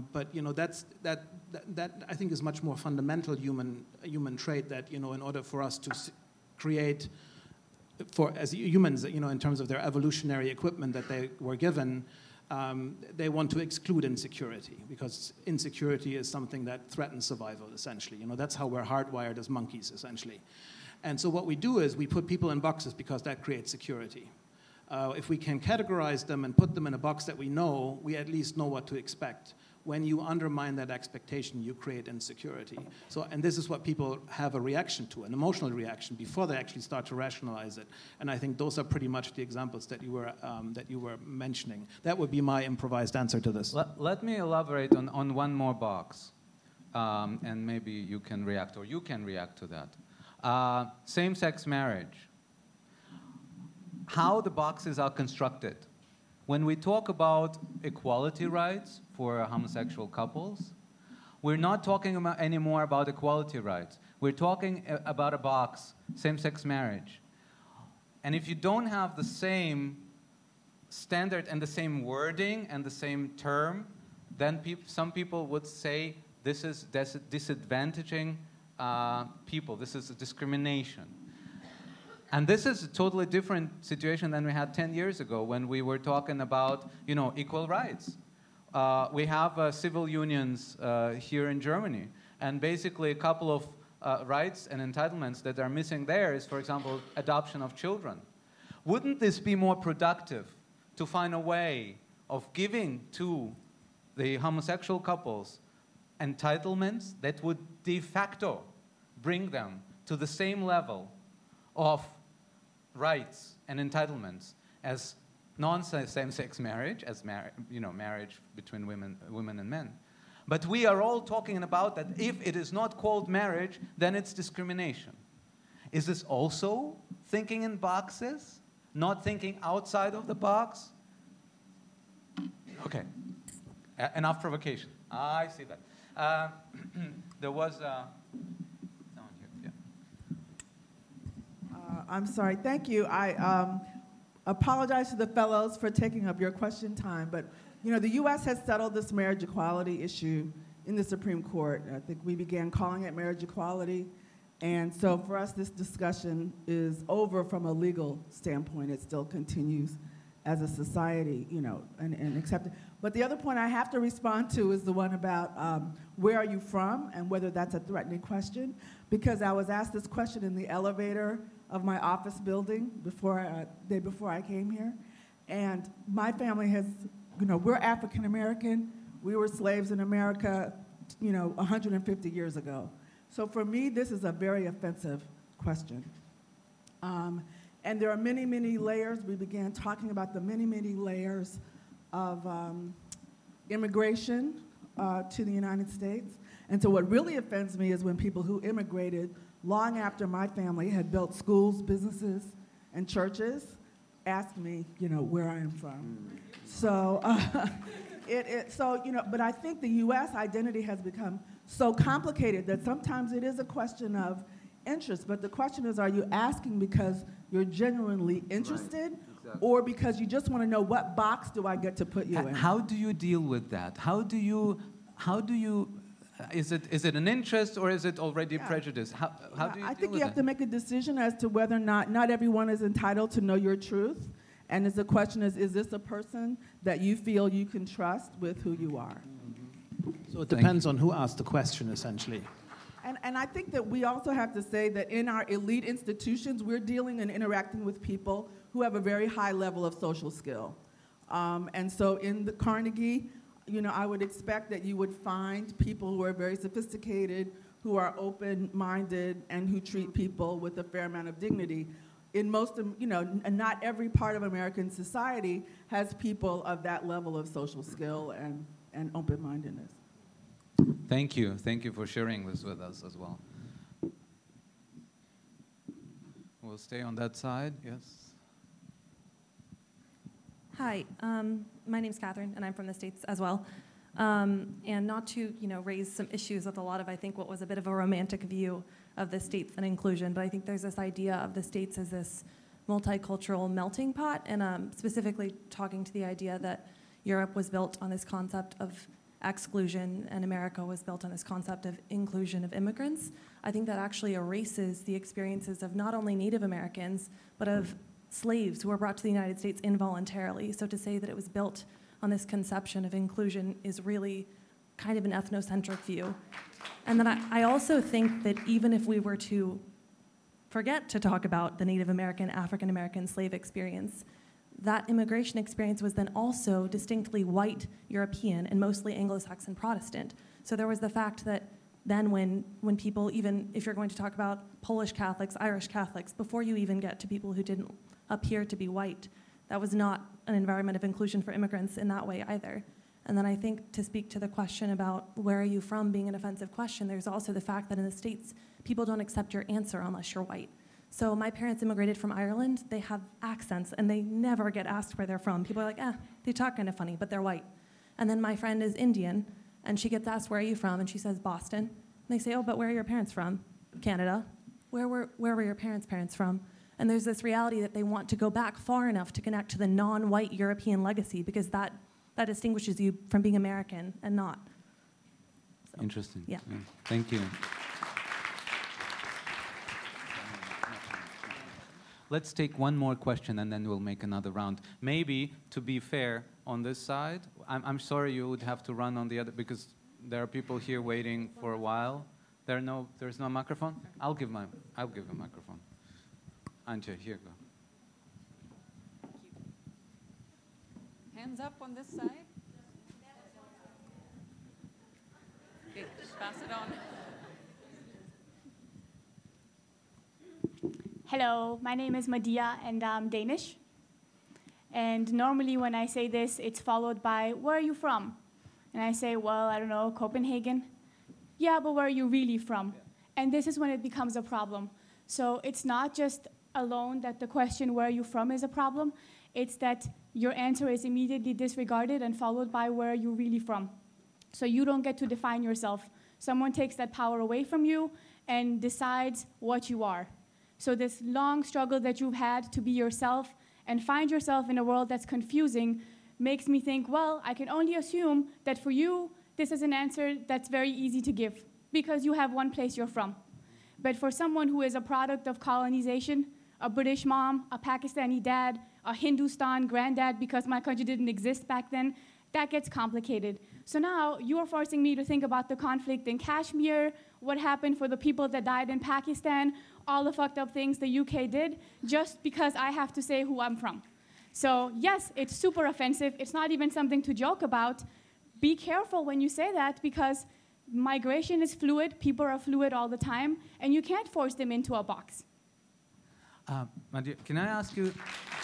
that I think is much more fundamental human trait that in order for us to create. As humans, in terms of their evolutionary equipment that they were given, they want to exclude insecurity because insecurity is something that threatens survival, essentially. That's how we're hardwired as monkeys, essentially. And so what we do is we put people in boxes because that creates security. If we can categorize them and put them in a box that we know, we at least know what to expect. When you undermine that expectation, you create insecurity. So, and this is what people have a reaction to, an emotional reaction, before they actually start to rationalize it. And I think those are pretty much the examples that you were mentioning. That would be my improvised answer to this. Let me elaborate on one more box, and maybe you can react, or you can react to that. Same-sex marriage. How the boxes are constructed. When we talk about equality rights for homosexual couples, we're not talking anymore about equality rights. We're talking about a box, same-sex marriage. And if you don't have the same standard and the same wording and the same term, then some people would say this is disadvantaging people. This is a discrimination. And this is a totally different situation than we had 10 years ago when we were talking about, equal rights. We have civil unions here in Germany, and basically a couple of rights and entitlements that are missing there is, for example, adoption of children. Wouldn't this be more productive to find a way of giving to the homosexual couples entitlements that would de facto bring them to the same level of rights and entitlements as non-same-sex marriage, as marriage between women and men. But we are all talking about that if it is not called marriage, then it's discrimination. Is this also thinking in boxes, not thinking outside of the box? Okay, enough provocation. I see that. There was someone here. Yeah. I'm sorry. Thank you. I apologize to the fellows for taking up your question time, but the U.S. has settled this marriage equality issue in the Supreme Court. I think we began calling it marriage equality, and so for us, this discussion is over from a legal standpoint. It still continues as a society, and accepted. But the other point I have to respond to is the one about where are you from and whether that's a threatening question, because I was asked this question in the elevator of my office building day before I came here. And my family has, we're African American. We were slaves in America, 150 years ago. So for me, this is a very offensive question. And there are many, many layers. We began talking about the many, many layers of immigration to the United States. And so what really offends me is when people who immigrated long after my family had built schools, businesses, and churches ask me, where I am from. So, but I think the U.S. identity has become so complicated that sometimes it is a question of interest. But the question is, are you asking because you're genuinely interested, right, exactly, or because you just want to know what box do I get to put you in? How do you deal with that? How do you? Is it an interest or is it already prejudice? How do you deal with that? I think you have to make a decision as to whether or not everyone is entitled to know your truth. And the question is this a person that you feel you can trust with who you are? So it depends on who asked the question, essentially. And I think that we also have to say that in our elite institutions, we're dealing and interacting with people who have a very high level of social skill. And so in the Carnegie, I would expect that you would find people who are very sophisticated, who are open-minded, and who treat people with a fair amount of dignity. In most, and not every part of American society has people of that level of social skill and open-mindedness. Thank you. Thank you for sharing this with us as well. We'll stay on that side. Yes. Hi, my name's Catherine, and I'm from the States as well. And not to, raise some issues with a lot of, I think, what was a bit of a romantic view of the States and inclusion, but I think there's this idea of the States as this multicultural melting pot, and specifically talking to the idea that Europe was built on this concept of exclusion and America was built on this concept of inclusion of immigrants. I think that actually erases the experiences of not only Native Americans, but of slaves who were brought to the United States involuntarily. So to say that it was built on this conception of inclusion is really kind of an ethnocentric view. And then I also think that even if we were to forget to talk about the Native American, African American slave experience, that immigration experience was then also distinctly white European and mostly Anglo-Saxon Protestant. So there was the fact that then when people, even if you're going to talk about Polish Catholics, Irish Catholics, before you even get to people who didn't appear to be white, that was not an environment of inclusion for immigrants in that way either. And then I think to speak to the question about where are you from being an offensive question, there's also the fact that in the States, people don't accept your answer unless you're white. So my parents immigrated from Ireland. They have accents, and they never get asked where they're from. People are like, they talk kind of funny, but they're white. And then my friend is Indian, and she gets asked, where are you from? And she says, Boston. And they say, oh, but where are your parents from? Canada. Where were your parents from? And there's this reality that they want to go back far enough to connect to the non-white European legacy, because that distinguishes you from being American and not. So, Interesting. Yeah. Thank you. Let's take one more question and then we'll make another round. Maybe, to be fair, on this side, I'm sorry you would have to run on the other, because there are people here waiting for a while. There's no microphone? I'll give a microphone. Antje, here go. Hands up on this side. Okay, just pass it on. Hello, my name is Madia and I'm Danish. And normally when I say this, it's followed by, where are you from? And I say, well, I don't know, Copenhagen. Yeah, but where are you really from? And this is when it becomes a problem. So it's not just alone that the question, where are you from, is a problem. It's that your answer is immediately disregarded and followed by, where are you really from? So you don't get to define yourself. Someone takes that power away from you and decides what you are. So this long struggle that you've had to be yourself and find yourself in a world that's confusing makes me think, well, I can only assume that for you, this is an answer that's very easy to give because you have one place you're from. But for someone who is a product of colonization, a British mom, a Pakistani dad, a Hindustan granddad because my country didn't exist back then, that gets complicated. So now you're forcing me to think about the conflict in Kashmir, what happened for the people that died in Pakistan, all the fucked up things the UK did, just because I have to say who I'm from. So yes, it's super offensive. It's not even something to joke about. Be careful when you say that because migration is fluid, people are fluid all the time, and you can't force them into a box. Madia, can I ask you...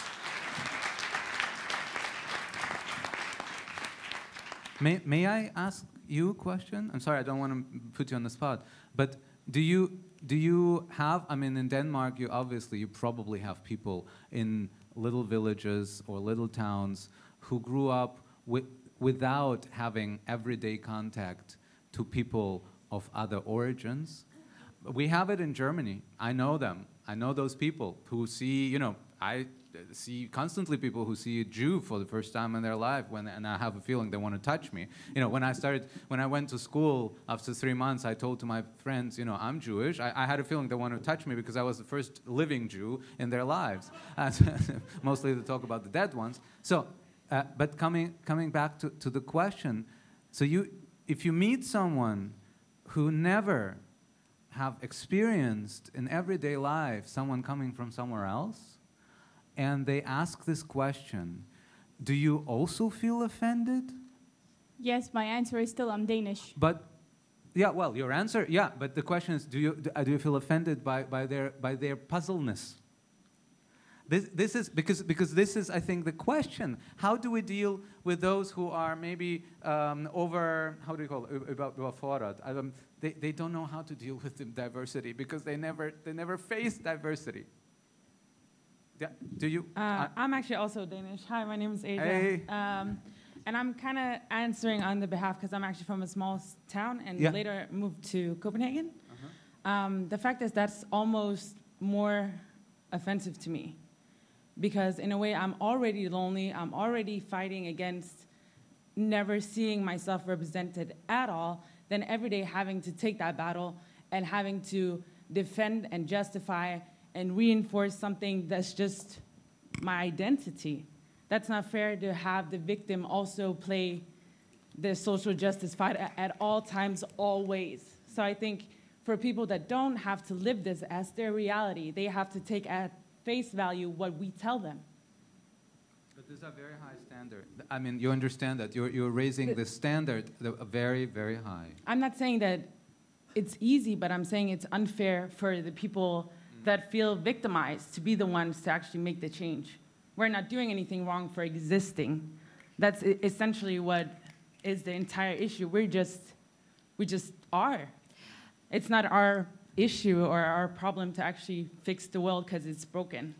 May I ask you a question? I'm sorry, I don't want to put you on the spot, but do you have, I mean, in Denmark, you probably have people in little villages or little towns who grew up without having everyday contact to people of other origins. We have it in Germany. I know them. I know those people who see, I see constantly people who see a Jew for the first time in their life, and I have a feeling they want to touch me. When I went to school after 3 months, I told to my friends, I'm Jewish. I had a feeling they want to touch me because I was the first living Jew in their lives. Mostly they talk about the dead ones. So, but coming back to the question, so if you meet someone who never have experienced in everyday life someone coming from somewhere else, and they ask this question, do you also feel offended? Yes, my answer is still I'm Danish. But, yeah, well, your answer, yeah, but the question is, do you feel offended by their puzzleness? This is because this is, I think, the question. How do we deal with those who are maybe überfordert? They don't know how to deal with the diversity because they never face diversity. Yeah. Do you? I'm actually also Danish. Hi, my name is Asia. Hey. And I'm kind of answering on the behalf because I'm actually from a small town and later moved to Copenhagen. The fact is that's almost more offensive to me because in a way I'm already lonely. I'm already fighting against never seeing myself represented at all. Then every day having to take that battle and having to defend and justify and reinforce something that's just my identity. That's not fair to have the victim also play the social justice fight at all times, always. So I think for people that don't have to live this as their reality, they have to take at face value what we tell them. these are very high standard. I mean, you understand that you're raising the standard very, very high. I'm not saying that it's easy, but I'm saying it's unfair for the people that feel victimized to be the ones to actually make the change. We're not doing anything wrong for existing. That's essentially what is the entire issue. We just are. It's not our issue or our problem to actually fix the world because it's broken.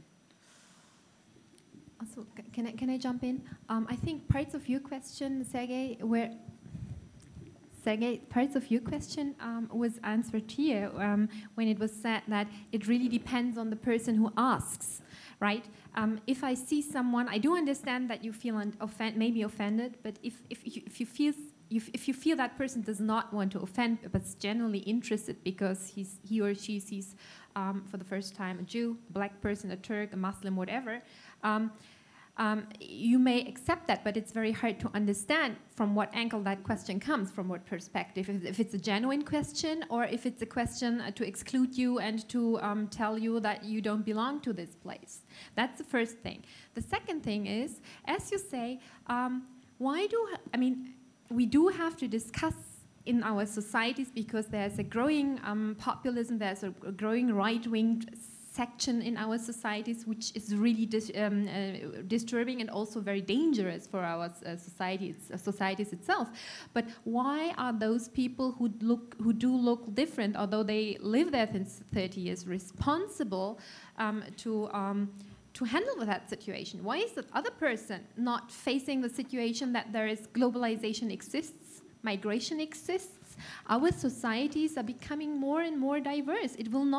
Also, can I jump in? I think parts of your question, Sergey, parts of your question was answered here when it was said that it really depends on the person who asks, right? If I see someone, I do understand that you feel maybe offended, but if you feel that person does not want to offend, but is genuinely interested because he or she sees for the first time a Jew, a black person, a Turk, a Muslim, whatever, you may accept that, but it's very hard to understand from what angle that question comes, from what perspective. If it's a genuine question, or if it's a question to exclude you and to tell you that you don't belong to this place. That's the first thing. The second thing is, as you say, we do have to discuss in our societies because there's a growing populism, there's a growing right-wing section in our societies, which is really disturbing and also very dangerous for our societies itself. But why are those people who do look different, although they live there since 30 years, responsible to handle with that situation? Why is that other person not facing the situation that there is globalization exists, migration exists? Our societies are becoming more and more diverse.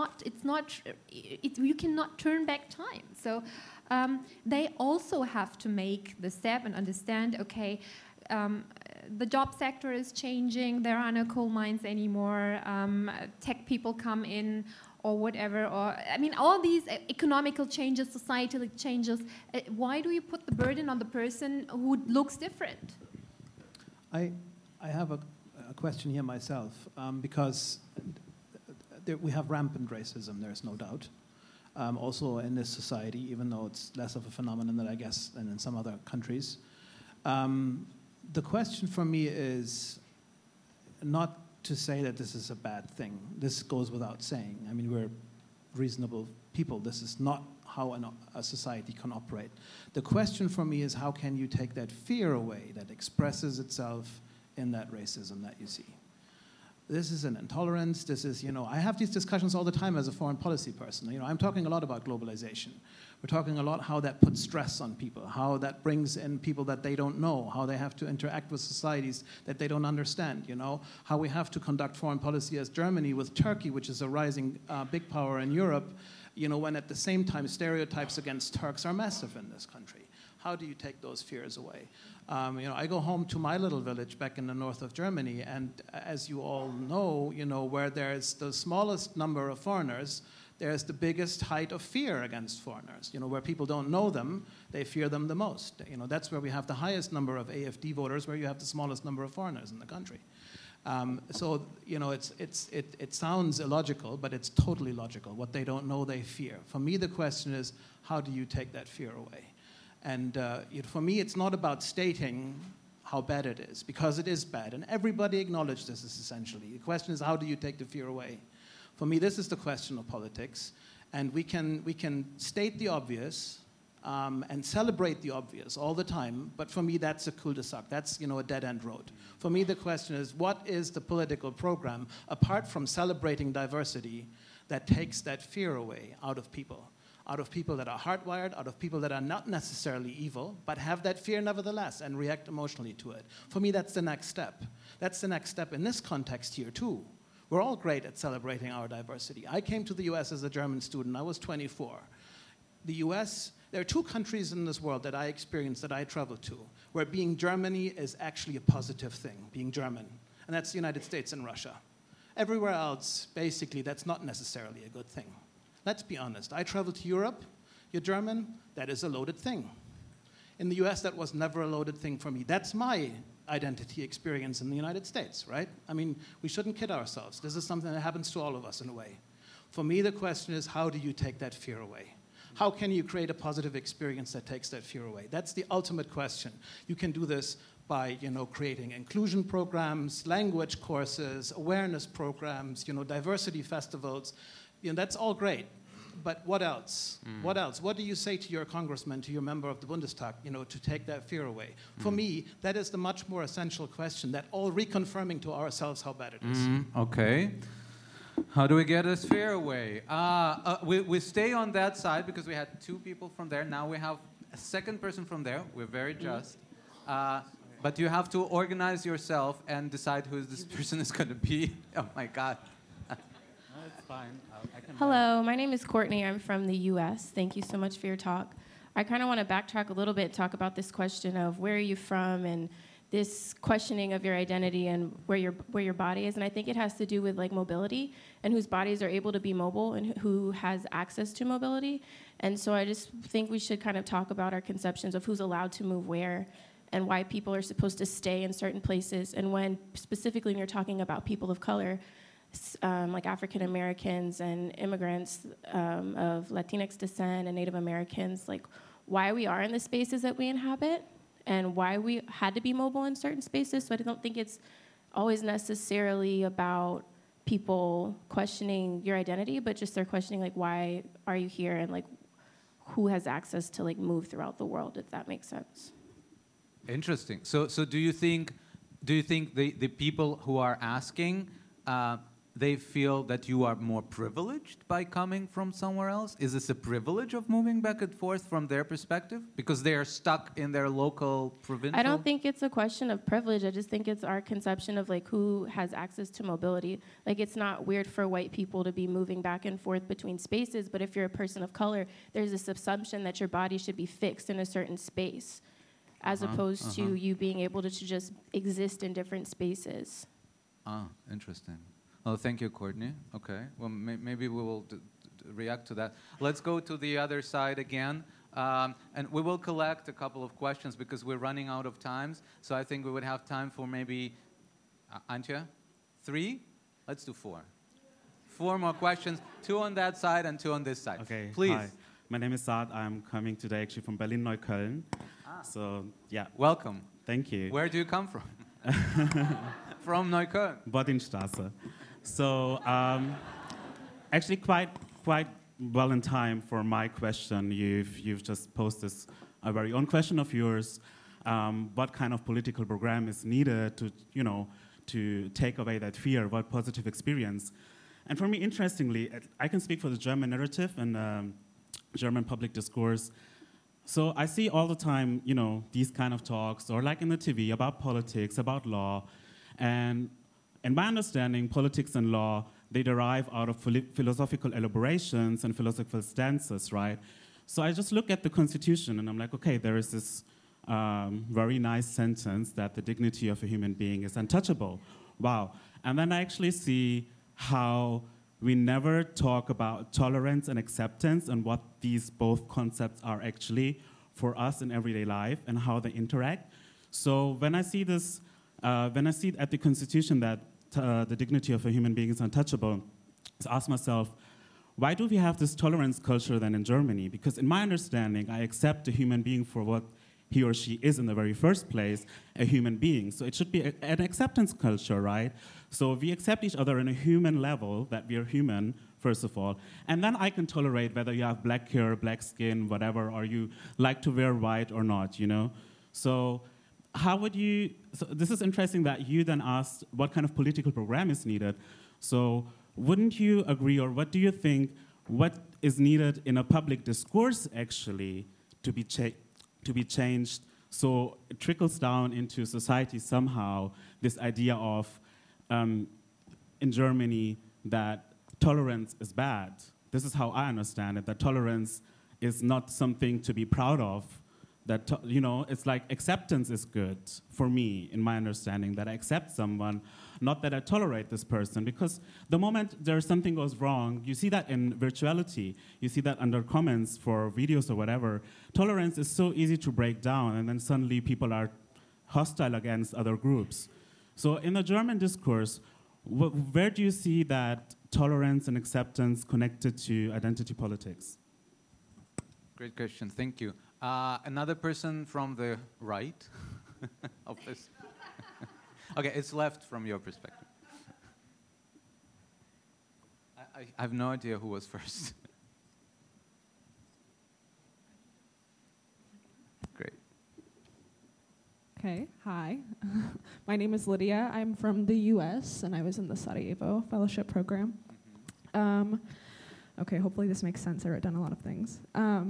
You cannot turn back time. So they also have to make the step and understand, okay, the job sector is changing, there are no coal mines anymore, tech people come in, or whatever, all these economical changes, societal changes. Why do you put the burden on the person who looks different? I have a question here myself, because we have rampant racism, there's no doubt. Also in this society, even though it's less of a phenomenon than I guess than in some other countries. The question for me is not to say that this is a bad thing. This goes without saying. I mean, we're reasonable people. This is not how a society can operate. The question for me is, how can you take that fear away that expresses itself in that racism that you see? This is an intolerance. This is, I have these discussions all the time as a foreign policy person. I'm talking a lot about globalization. We're talking a lot how that puts stress on people, how that brings in people that they don't know, how they have to interact with societies that they don't understand, how we have to conduct foreign policy as Germany with Turkey, which is a rising big power in Europe, when at the same time stereotypes against Turks are massive in this country. How do you take those fears away? I go home to my little village back in the north of Germany, and as you all know, where there's the smallest number of foreigners, there's the biggest height of fear against foreigners. Where people don't know them, they fear them the most. That's where we have the highest number of AfD voters, where you have the smallest number of foreigners in the country. It sounds illogical, but it's totally logical. What they don't know, they fear. For me, the question is, how do you take that fear away? And for me, it's not about stating how bad it is, because it is bad, and everybody acknowledges this essentially. The question is, how do you take the fear away? For me, this is the question of politics, and we can state the obvious and celebrate the obvious all the time, but for me, that's a cul-de-sac. That's a dead-end road. For me, the question is, what is the political program, apart from celebrating diversity, that takes that fear away out of people that are hardwired, out of people that are not necessarily evil, but have that fear nevertheless and react emotionally to it. For me, that's the next step. That's the next step in this context here, too. We're all great at celebrating our diversity. I came to the US as a German student. I was 24. The US, there are two countries in this world that I experienced, that I traveled to, where being Germany is actually a positive thing, being German. And that's the United States and Russia. Everywhere else, basically, that's not necessarily a good thing. Let's be honest. I traveled to Europe. You're German, that is a loaded thing. In the US, that was never a loaded thing for me. That's my identity experience in the United States, right? I mean, we shouldn't kid ourselves. This is something that happens to all of us in a way. For me, the question is, how do you take that fear away? How can you create a positive experience that takes that fear away? That's the ultimate question. You can do this by, creating inclusion programs, language courses, awareness programs, diversity festivals. That's all great. But what else? What else? What do you say to your congressman, to your member of the Bundestag, to take that fear away? For me, that is the much more essential question, that all reconfirming to ourselves how bad it is. Okay. How do we get this fear away? We stay on that side because we had two people from there. Now we have a second person from there. We're very just. But you have to organize yourself and decide who this person is going to be. Oh, my God. That's fine. Hello, my name is Courtney. I'm from the U.S. Thank you so much for your talk. I kind of want to backtrack a little bit, talk about this question of where are you from and this questioning of your identity and where your body is. And I think it has to do with like mobility and whose bodies are able to be mobile and who has access to mobility. And so I just think we should kind of talk about our conceptions of who's allowed to move where and why people are supposed to stay in certain places. And when specifically when you're talking about people of color, like African Americans and immigrants of Latinx descent and Native Americans, like why we are in the spaces that we inhabit and why we had to be mobile in certain spaces. So I don't think it's always necessarily about people questioning your identity, but just they're questioning like why are you here and like who has access to like move throughout the world, if that makes sense. Interesting. So do you think the people who are asking they feel that you are more privileged by coming from somewhere else? Is this a privilege of moving back and forth from their perspective? Because they are stuck in their local provincial... I don't think it's a question of privilege. I just think it's our conception of like who has access to mobility. Like it's not weird for white people to be moving back and forth between spaces, but if you're a person of color, there's this assumption that your body should be fixed in a certain space as opposed to you being able to just exist in different spaces. Interesting. Oh, thank you, Courtney. Okay. Well, maybe we will react to that. Let's go to the other side again. And we will collect a couple of questions because we're running out of time. So I think we would have time for maybe, Antje, 3? Let's do 4. 4 more questions. 2 on that side and 2 on this side. Okay. Please. Hi. My name is Saad. I'm coming today actually from Berlin-Neukölln. So, yeah. Welcome. Thank you. Where do you come from? From Neukölln. Bodinstraße. So, actually quite well in time for my question. You've just posed this a very own question of yours. What kind of political program is needed to take away that fear? What positive experience? And for me, interestingly, I can speak for the German narrative and German public discourse. So I see all the time, these kind of talks, or like in the TV, about politics, about law. And in my understanding, politics and law, they derive out of philosophical elaborations and philosophical stances, right? So I just look at the Constitution and I'm like, okay, there is this very nice sentence that the dignity of a human being is untouchable. Wow. And then I actually see how we never talk about tolerance and acceptance and what these both concepts are actually for us in everyday life and how they interact. So when I see this, when I see at the Constitution that the dignity of a human being is untouchable, I ask myself, why do we have this tolerance culture then in Germany? Because in my understanding, I accept a human being for what he or she is in the very first place, a human being. So it should be an acceptance culture, right? So we accept each other on a human level, that we are human, first of all. And then I can tolerate whether you have black hair, black skin, whatever, or you like to wear white or not, So how would you, so this is interesting that you then asked what kind of political program is needed. So wouldn't you agree, or what do you think, what is needed in a public discourse actually to be changed so it trickles down into society somehow, this idea of, in Germany, that tolerance is bad. This is how I understand it, that tolerance is not something to be proud of, that, it's like acceptance is good for me, in my understanding, that I accept someone, not that I tolerate this person, because the moment there's something goes wrong, you see that in virtuality, you see that under comments for videos or whatever, tolerance is so easy to break down, and then suddenly people are hostile against other groups. So in the German discourse, where do you see that tolerance and acceptance connected to identity politics? Great question. Thank you. Another person from the right of this. Okay, it's left from your perspective. I have no idea who was first. Great. Okay, hi. My name is Lydia. I'm from the US, and I was in the Sarajevo Fellowship Program. Okay, hopefully this makes sense. I wrote down a lot of things.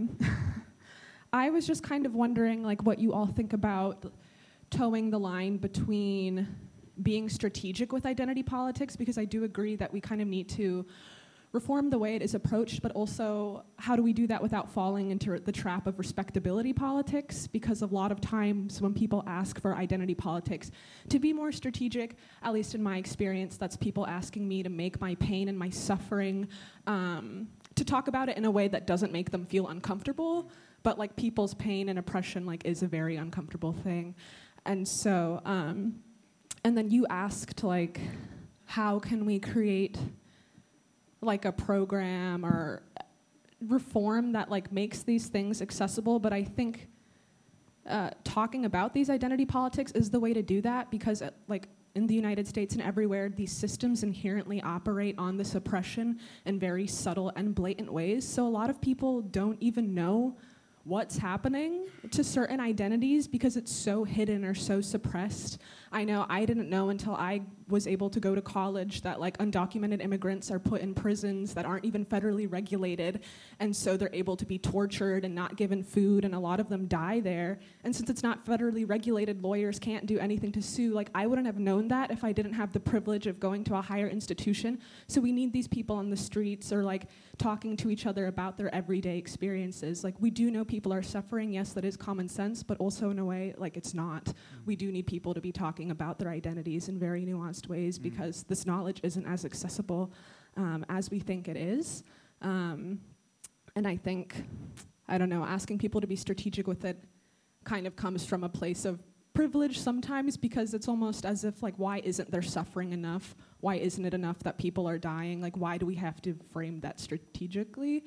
I was just kind of wondering, like, what you all think about towing the line between being strategic with identity politics, because I do agree that we kind of need to reform the way it is approached, but also how do we do that without falling into the trap of respectability politics? Because a lot of times when people ask for identity politics to be more strategic, at least in my experience, that's people asking me to make my pain and my suffering, to talk about it in a way that doesn't make them feel uncomfortable, but like people's pain and oppression like is a very uncomfortable thing. And so, and then you asked like, how can we create like a program or reform that like makes these things accessible? But I think talking about these identity politics is the way to do that, because like in the United States and everywhere, these systems inherently operate on this oppression in very subtle and blatant ways. So a lot of people don't even know what's happening to certain identities because it's so hidden or so suppressed. I know I didn't know until I was able to go to college that like undocumented immigrants are put in prisons that aren't even federally regulated, and so they're able to be tortured and not given food, and a lot of them die there. And since it's not federally regulated, lawyers can't do anything to sue. Like, I wouldn't have known that if I didn't have the privilege of going to a higher institution. So we need these people on the streets or like talking to each other about their everyday experiences. Like, we do know people are suffering. Yes, that is common sense, but also in a way, like, it's not. We do need people to be talking about their identities in very nuanced ways because this knowledge isn't as accessible as we think it is. And I think, I don't know, asking people to be strategic with it kind of comes from a place of privilege sometimes, because it's almost as if, like, why isn't there suffering enough? Why isn't it enough that people are dying? Like, why do we have to frame that strategically?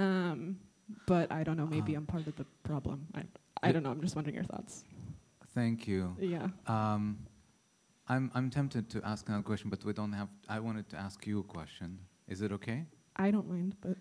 But I don't know, maybe I'm part of the problem. I don't know, I'm just wondering your thoughts. Thank you. Yeah. I'm tempted to ask another question, but we don't have. I wanted to ask you a question. Is it okay? I don't mind, but.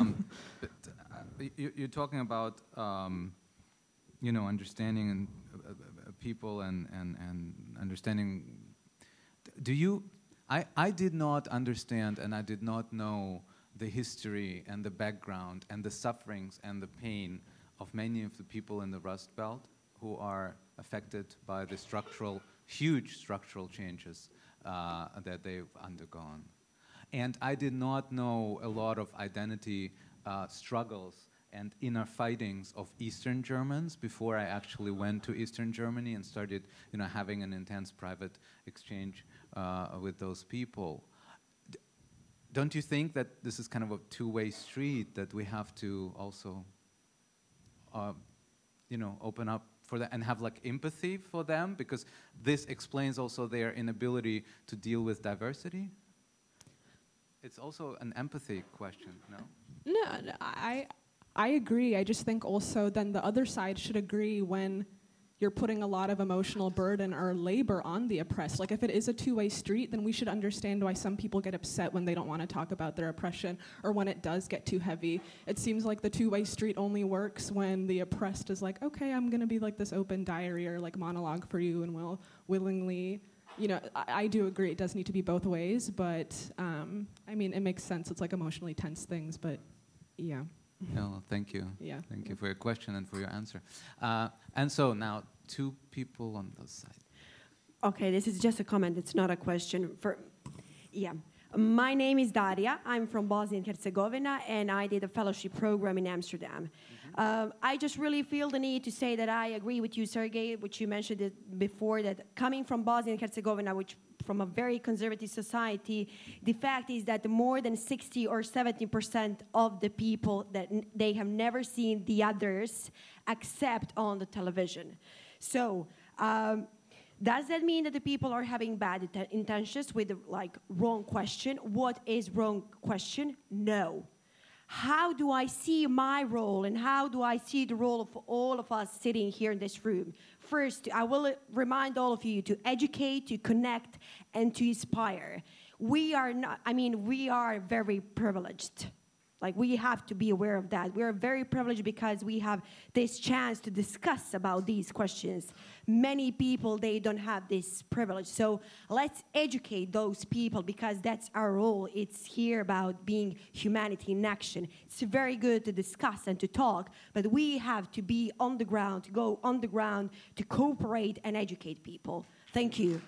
You're talking about, you know, understanding and people and understanding. Do you? I did not understand, and I did not know the history and the background and the sufferings and the pain of many of the people in the Rust Belt who are affected by the huge structural changes that they've undergone. And I did not know a lot of identity struggles and inner fightings of Eastern Germans before I actually went to Eastern Germany and started, you know, having an intense private exchange with those people. Don't you think that this is kind of a two-way street, that we have to also, you know, open up for that and have like empathy for them, because this explains also their inability to deal with diversity? It's also an empathy question, no? No, I agree. I just think also then the other side should agree when you're putting a lot of emotional burden or labor on the oppressed. Like, if it is a two-way street, then we should understand why some people get upset when they don't want to talk about their oppression or when it does get too heavy. It seems like the two-way street only works when the oppressed is like, okay, I'm going to be like this open diary or like monologue for you, and will willingly, you know, I do agree it does need to be both ways, but I mean, it makes sense. It's like emotionally tense things, but yeah. No, thank you. Yeah. Thank you for your question and for your answer. And so now, two people on the side. Okay, this is just a comment. It's not a question. My name is Daria. I'm from Bosnia and Herzegovina, and I did a fellowship program in Amsterdam. I just really feel the need to say that I agree with you, Sergey, which you mentioned it before, that coming from Bosnia and Herzegovina, which from a very conservative society, the fact is that more than 60 or 70% of the people that they have never seen the others except on the television. So does that mean that the people are having bad intentions with the wrong question? What is wrong question? No. how do I see my role and how do I see the role of all of us sitting here in this room? First, I will remind all of you to educate, to connect, and to inspire. We are very privileged. Like, we have to be aware of that. We are very privileged because we have this chance to discuss about these questions. Many people, they don't have this privilege. So let's educate those people because that's our role. It's here about being humanity in action. It's very good to discuss and to talk, but we have to be on the ground, to go on the ground, to cooperate and educate people. Thank you.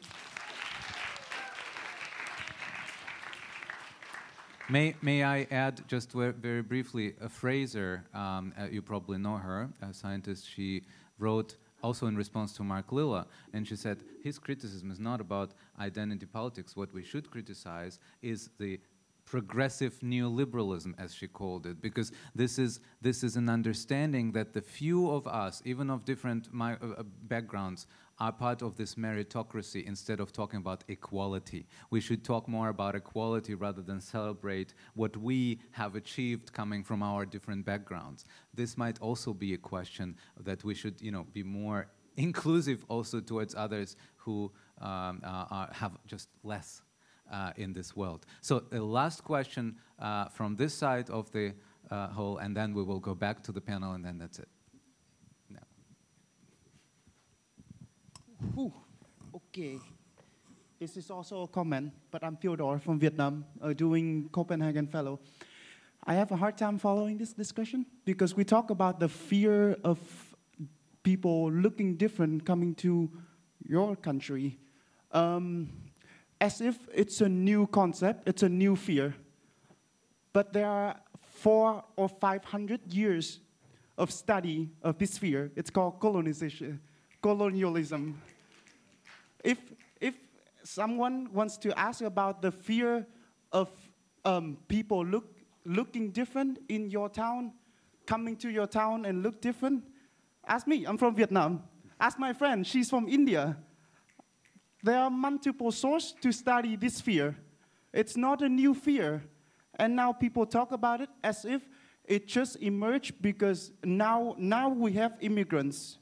May I add just very briefly, Fraser, you probably know her, a scientist. She wrote also in response to Mark Lilla, and she said his criticism is not about identity politics. What we should criticize is the progressive neoliberalism, as she called it, because this is an understanding that the few of us, even of different backgrounds, are part of this meritocracy instead of talking about equality. We should talk more about equality rather than celebrate what we have achieved coming from our different backgrounds. This might also be a question that we should, be more inclusive also towards others who have just less in this world. So the last question from this side of the hall, and then we will go back to the panel, and then that's it. Okay. This is also a comment, but I'm Fyodor from Vietnam, doing Copenhagen Fellow. I have a hard time following this discussion because we talk about the fear of people looking different coming to your country as if it's a new concept, it's a new fear. But there are 400 or 500 years of study of this fear. It's called colonialism. If someone wants to ask about the fear of people looking different in your town, coming to your town and look different, ask me. I'm from Vietnam. Ask my friend. She's from India. There are multiple sources to study this fear. It's not a new fear. And now people talk about it as if it just emerged because now we have immigrants.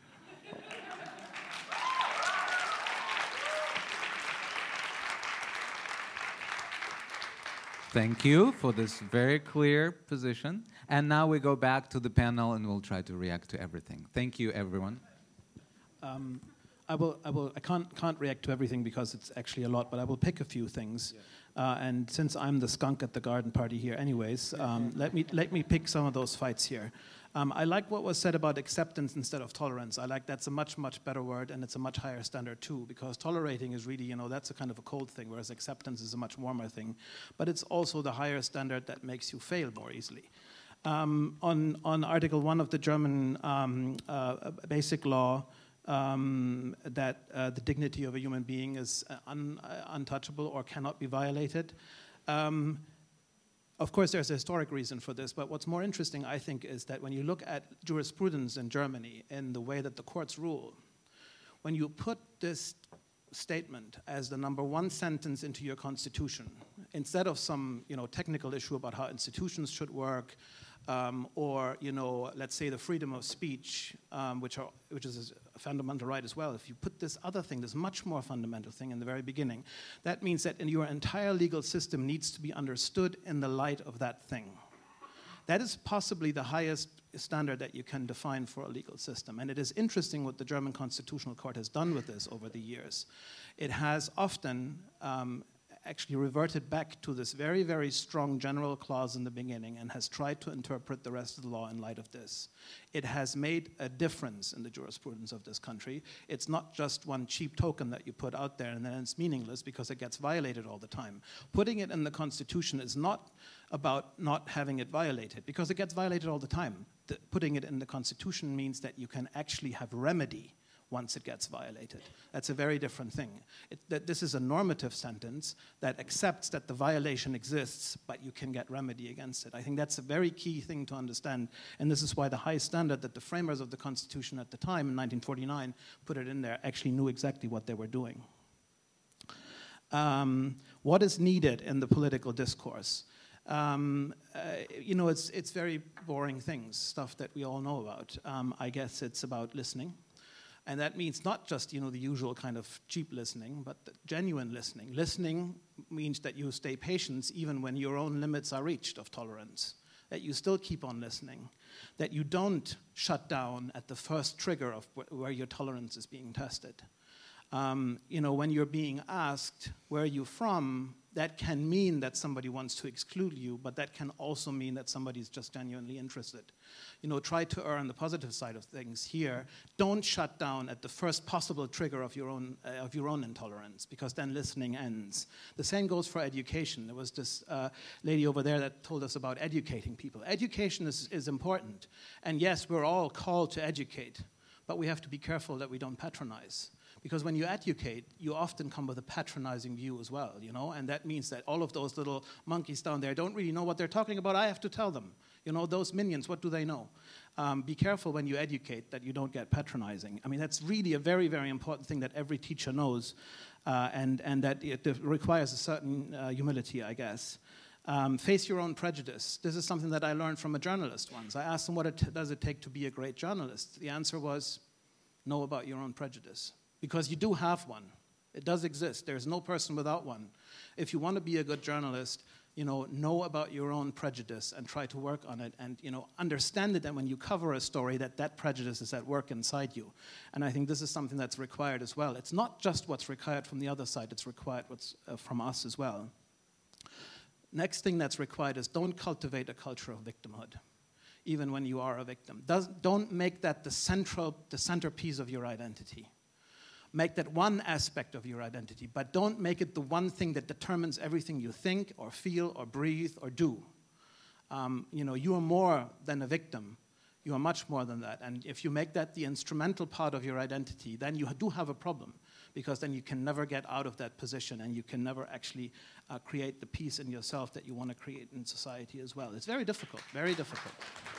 Thank you for this very clear position. And now we go back to the panel and we'll try to react to everything. Thank you, everyone. I can't react to everything because it's actually a lot, but I will pick a few things. And since I'm the skunk at the garden party here anyways, let me pick some of those fights here. I like what was said about acceptance instead of tolerance. I like that's a much, much better word, and it's a much higher standard too, because tolerating is really, that's a kind of a cold thing, whereas acceptance is a much warmer thing. But it's also the higher standard that makes you fail more easily. On Article 1 of the German Basic Law, that the dignity of a human being is untouchable or cannot be violated. Of course, there's a historic reason for this, but what's more interesting, I think, is that when you look at jurisprudence in Germany and the way that the courts rule, when you put this statement as the number one sentence into your constitution, instead of some technical issue about how institutions should work, or let's say the freedom of speech, which is a fundamental right as well. If you put this other thing, this much more fundamental thing in the very beginning, that means that your entire legal system needs to be understood in the light of that thing. That is possibly the highest standard that you can define for a legal system. And it is interesting what the German Constitutional Court has done with this over the years. It has often actually reverted back to this very, very strong general clause in the beginning and has tried to interpret the rest of the law in light of this. It has made a difference in the jurisprudence of this country. It's not just one cheap token that you put out there and then it's meaningless because it gets violated all the time. Putting it in the Constitution is not about not having it violated because it gets violated all the time. Putting it in the Constitution means that you can actually have remedy once it gets violated. That's a very different thing. This is a normative sentence that accepts that the violation exists, but you can get remedy against it. I think that's a very key thing to understand, and this is why the high standard that the framers of the Constitution at the time, in 1949, put it in there, actually knew exactly what they were doing. What is needed in the political discourse? It's very boring things, stuff that we all know about. I guess it's about listening. And that means not just, the usual kind of cheap listening, but genuine listening. Listening means that you stay patient even when your own limits are reached of tolerance, that you still keep on listening, that you don't shut down at the first trigger of where your tolerance is being tested. When you're being asked, where are you from, that can mean that somebody wants to exclude you, but that can also mean that somebody's just genuinely interested. Try to err on the positive side of things here. Don't shut down at the first possible trigger of your own intolerance, because then listening ends. The same goes for education. There was this lady over there that told us about educating people. Education is important. And yes, we're all called to educate, but we have to be careful that we don't patronize. Because when you educate, you often come with a patronizing view as well, and that means that all of those little monkeys down there don't really know what they're talking about. I have to tell them. Those minions, what do they know? Be careful when you educate that you don't get patronizing. I mean, that's really a very, very important thing that every teacher knows, and that it requires a certain humility, I guess. Face your own prejudice. This is something that I learned from a journalist once. I asked him, what does it take to be a great journalist? The answer was, know about your own prejudice. Because you do have one. It does exist. There's no person without one. If you want to be a good journalist, know about your own prejudice and try to work on it, and understand it that when you cover a story that prejudice is at work inside you. And I think this is something that's required as well. It's not just what's required from the other side, it's required what's from us as well. Next thing that's required is don't cultivate a culture of victimhood, even when you are a victim. Don't make that the centerpiece of your identity. Make that one aspect of your identity, but don't make it the one thing that determines everything you think or feel or breathe or do. You are more than a victim. You are much more than that. And if you make that the instrumental part of your identity, then you do have a problem, because then you can never get out of that position, and you can never actually create the peace in yourself that you want to create in society as well. It's very difficult, very difficult.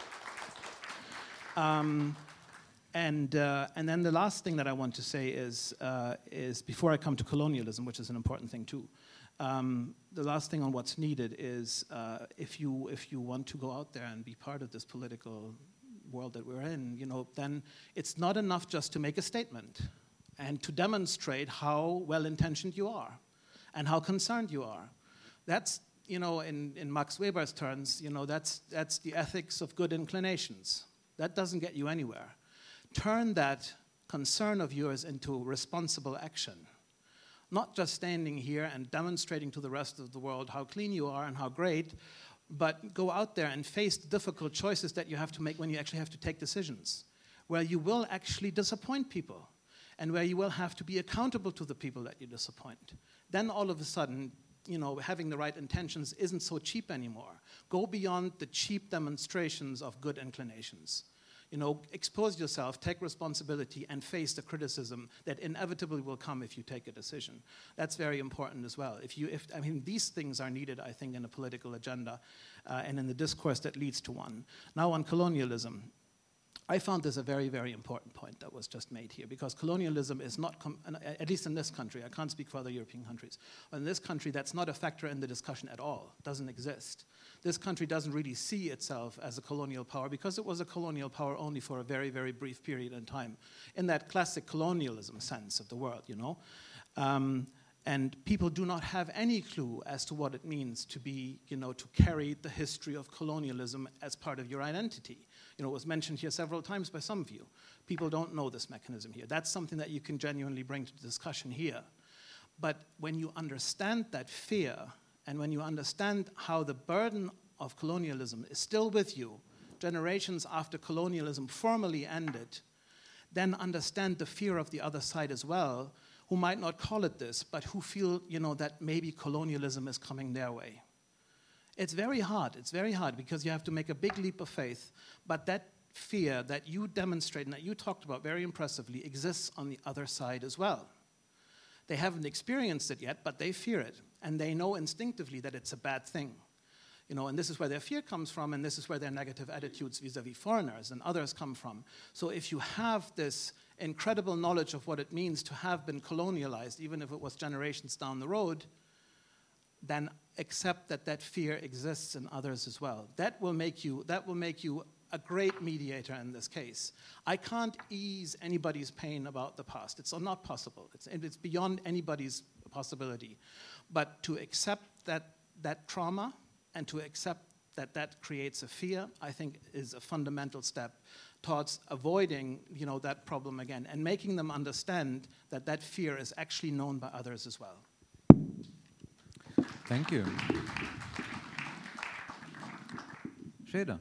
And then the last thing that I want to say is before I come to colonialism, which is an important thing too, the last thing on what's needed is if you want to go out there and be part of this political world that we're in, then it's not enough just to make a statement and to demonstrate how well-intentioned you are and how concerned you are. That's, in Max Weber's terms, that's the ethics of good inclinations. That doesn't get you anywhere. Turn that concern of yours into responsible action. Not just standing here and demonstrating to the rest of the world how clean you are and how great, but go out there and face the difficult choices that you have to make when you actually have to take decisions, where you will actually disappoint people, and where you will have to be accountable to the people that you disappoint. Then all of a sudden, having the right intentions isn't so cheap anymore. Go beyond the cheap demonstrations of good inclinations. Expose yourself, take responsibility, and face the criticism that inevitably will come if you take a decision. That's very important as well. These things are needed, I think, in a political agenda and in the discourse that leads to one. Now on colonialism. I found this a very, very important point that was just made here, because colonialism is not, at least in this country, I can't speak for other European countries, but in this country that's not a factor in the discussion at all, doesn't exist. This country doesn't really see itself as a colonial power because it was a colonial power only for a very, very brief period in time, in that classic colonialism sense of the word, And people do not have any clue as to what it means to be, to carry the history of colonialism as part of your identity. It was mentioned here several times by some of you. People don't know this mechanism here. That's something that you can genuinely bring to the discussion here. But when you understand that fear, and when you understand how the burden of colonialism is still with you, generations after colonialism formally ended, then understand the fear of the other side as well, who might not call it this, but who feel, that maybe colonialism is coming their way. It's very hard because you have to make a big leap of faith, but that fear that you demonstrate and that you talked about very impressively exists on the other side as well. They haven't experienced it yet, but they fear it, and they know instinctively that it's a bad thing. And this is where their fear comes from, and this is where their negative attitudes vis-a-vis foreigners and others come from. So if you have this incredible knowledge of what it means to have been colonialized, even if it was generations down the road, then accept that that fear exists in others as well. That will make you a great mediator in this case. I can't ease anybody's pain about the past. It's not possible. It's beyond anybody's possibility. But to accept that trauma and to accept that creates a fear, I think is a fundamental step towards avoiding, that problem again and making them understand that fear is actually known by others as well. Thank you. Sheda.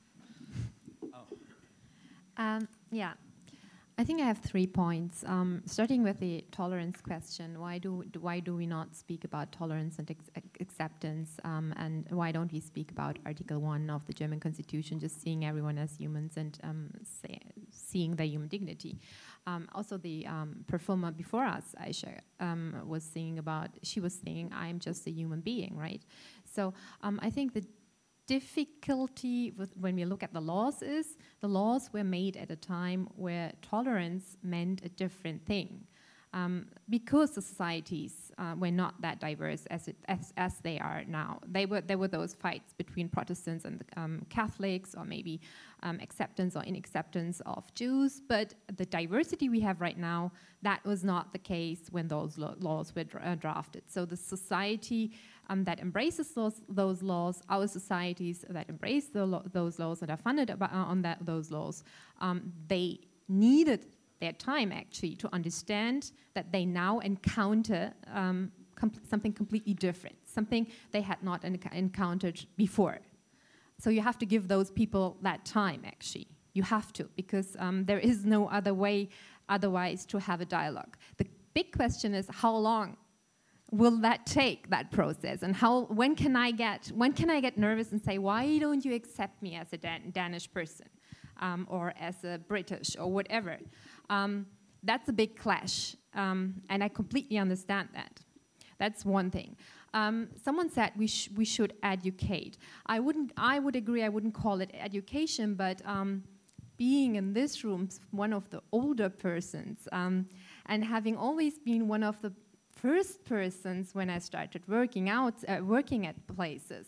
Yeah, I think I have 3 points. Starting with the tolerance question, why do we not speak about tolerance and acceptance, and why don't we speak about Article 1 of the German Constitution, just seeing everyone as humans and seeing their human dignity? Also, the performer before us, Aisha, was saying, I'm just a human being, right? So I think the difficulty when we look at the laws is the laws were made at a time where tolerance meant a different thing, because the societies were not that diverse as they are now. There were those fights between Protestants and Catholics, or maybe acceptance or inacceptance of Jews, but the diversity we have right now, that was not the case when those laws were drafted. So the society that embraces those laws, our societies that embrace those laws and are funded on those laws, they needed their time actually to understand that they now encounter something completely different, something they had not encountered before. So you have to give those people that time actually. You have to, because there is no other way otherwise to have a dialogue. The big question is, how long will that take, that process, and when can I get nervous and say, why don't you accept me as a Danish person, or as a British or whatever? That's a big clash, and I completely understand that. That's one thing. Someone said we should educate. I would agree. I wouldn't call it education, but being in this room, one of the older persons, and having always been one of the first persons when I started working at places,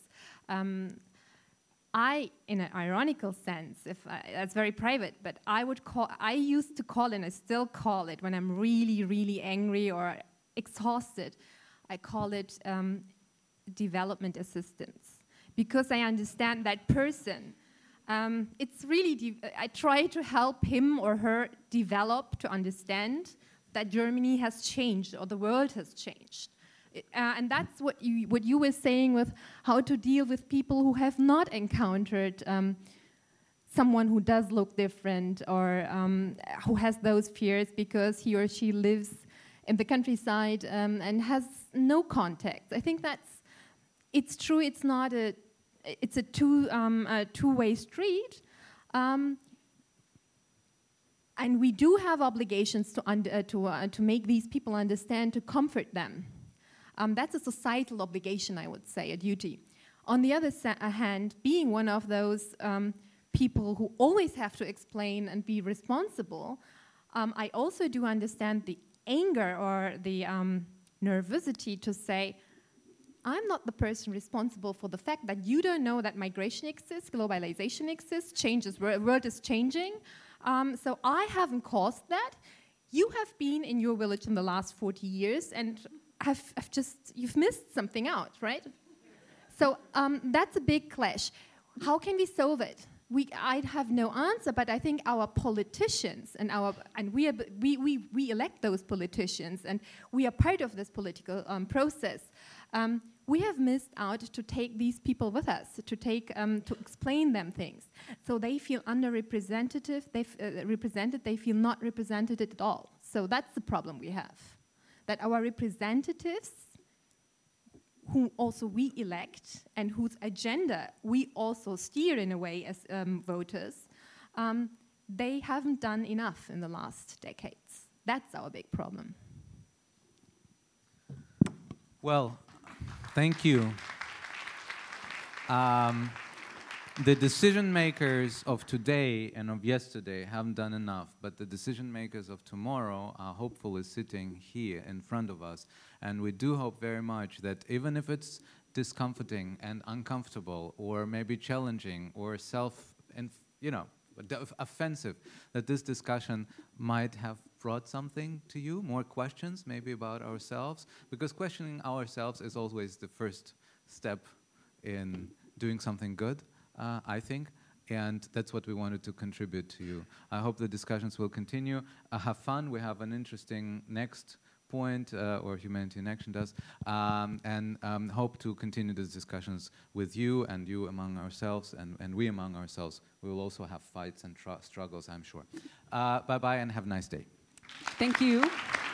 I, in an ironical sense, that's very private, but I used to call, and I still call it when I'm really, really angry or exhausted, I call it development assistance, because I understand that person. It's really, I try to help him or her develop to understand that Germany has changed or the world has changed. And that's what you were saying with how to deal with people who have not encountered someone who does look different, or who has those fears because he or she lives in the countryside and has no contact. I think it's true. It's a two-way street. And we do have obligations to make these people understand, to comfort them. That's a societal obligation, I would say, a duty. On the other hand, being one of those people who always have to explain and be responsible, I also do understand the anger or the nervosity to say, I'm not the person responsible for the fact that you don't know that migration exists, globalization exists, world is changing. So I haven't caused that. You have been in your village in the last 40 years and you've missed something out, right? So that's a big clash. How can we solve it? I'd have no answer, but I think our politicians and we elect those politicians, and we are part of this political process. We have missed out to take these people with us, to explain them things, so they feel underrepresented. They feel not represented at all. So that's the problem we have, that our representatives, who also we elect and whose agenda we also steer in a way as voters, they haven't done enough in the last decades. That's our big problem. Well, thank you. the decision makers of today and of yesterday haven't done enough, but the decision makers of tomorrow are hopefully sitting here in front of us. And we do hope very much that even if it's discomforting and uncomfortable, or maybe challenging, or offensive, that this discussion might have brought something to you, more questions maybe about ourselves, because questioning ourselves is always the first step in doing something good, I think, and that's what we wanted to contribute to you. I hope the discussions will continue. Have fun. We have an interesting next point, or Humanity in Action does, and hope to continue these discussions with you and you among ourselves and we among ourselves. We will also have fights and struggles, I'm sure. Bye-bye and have a nice day. Thank you.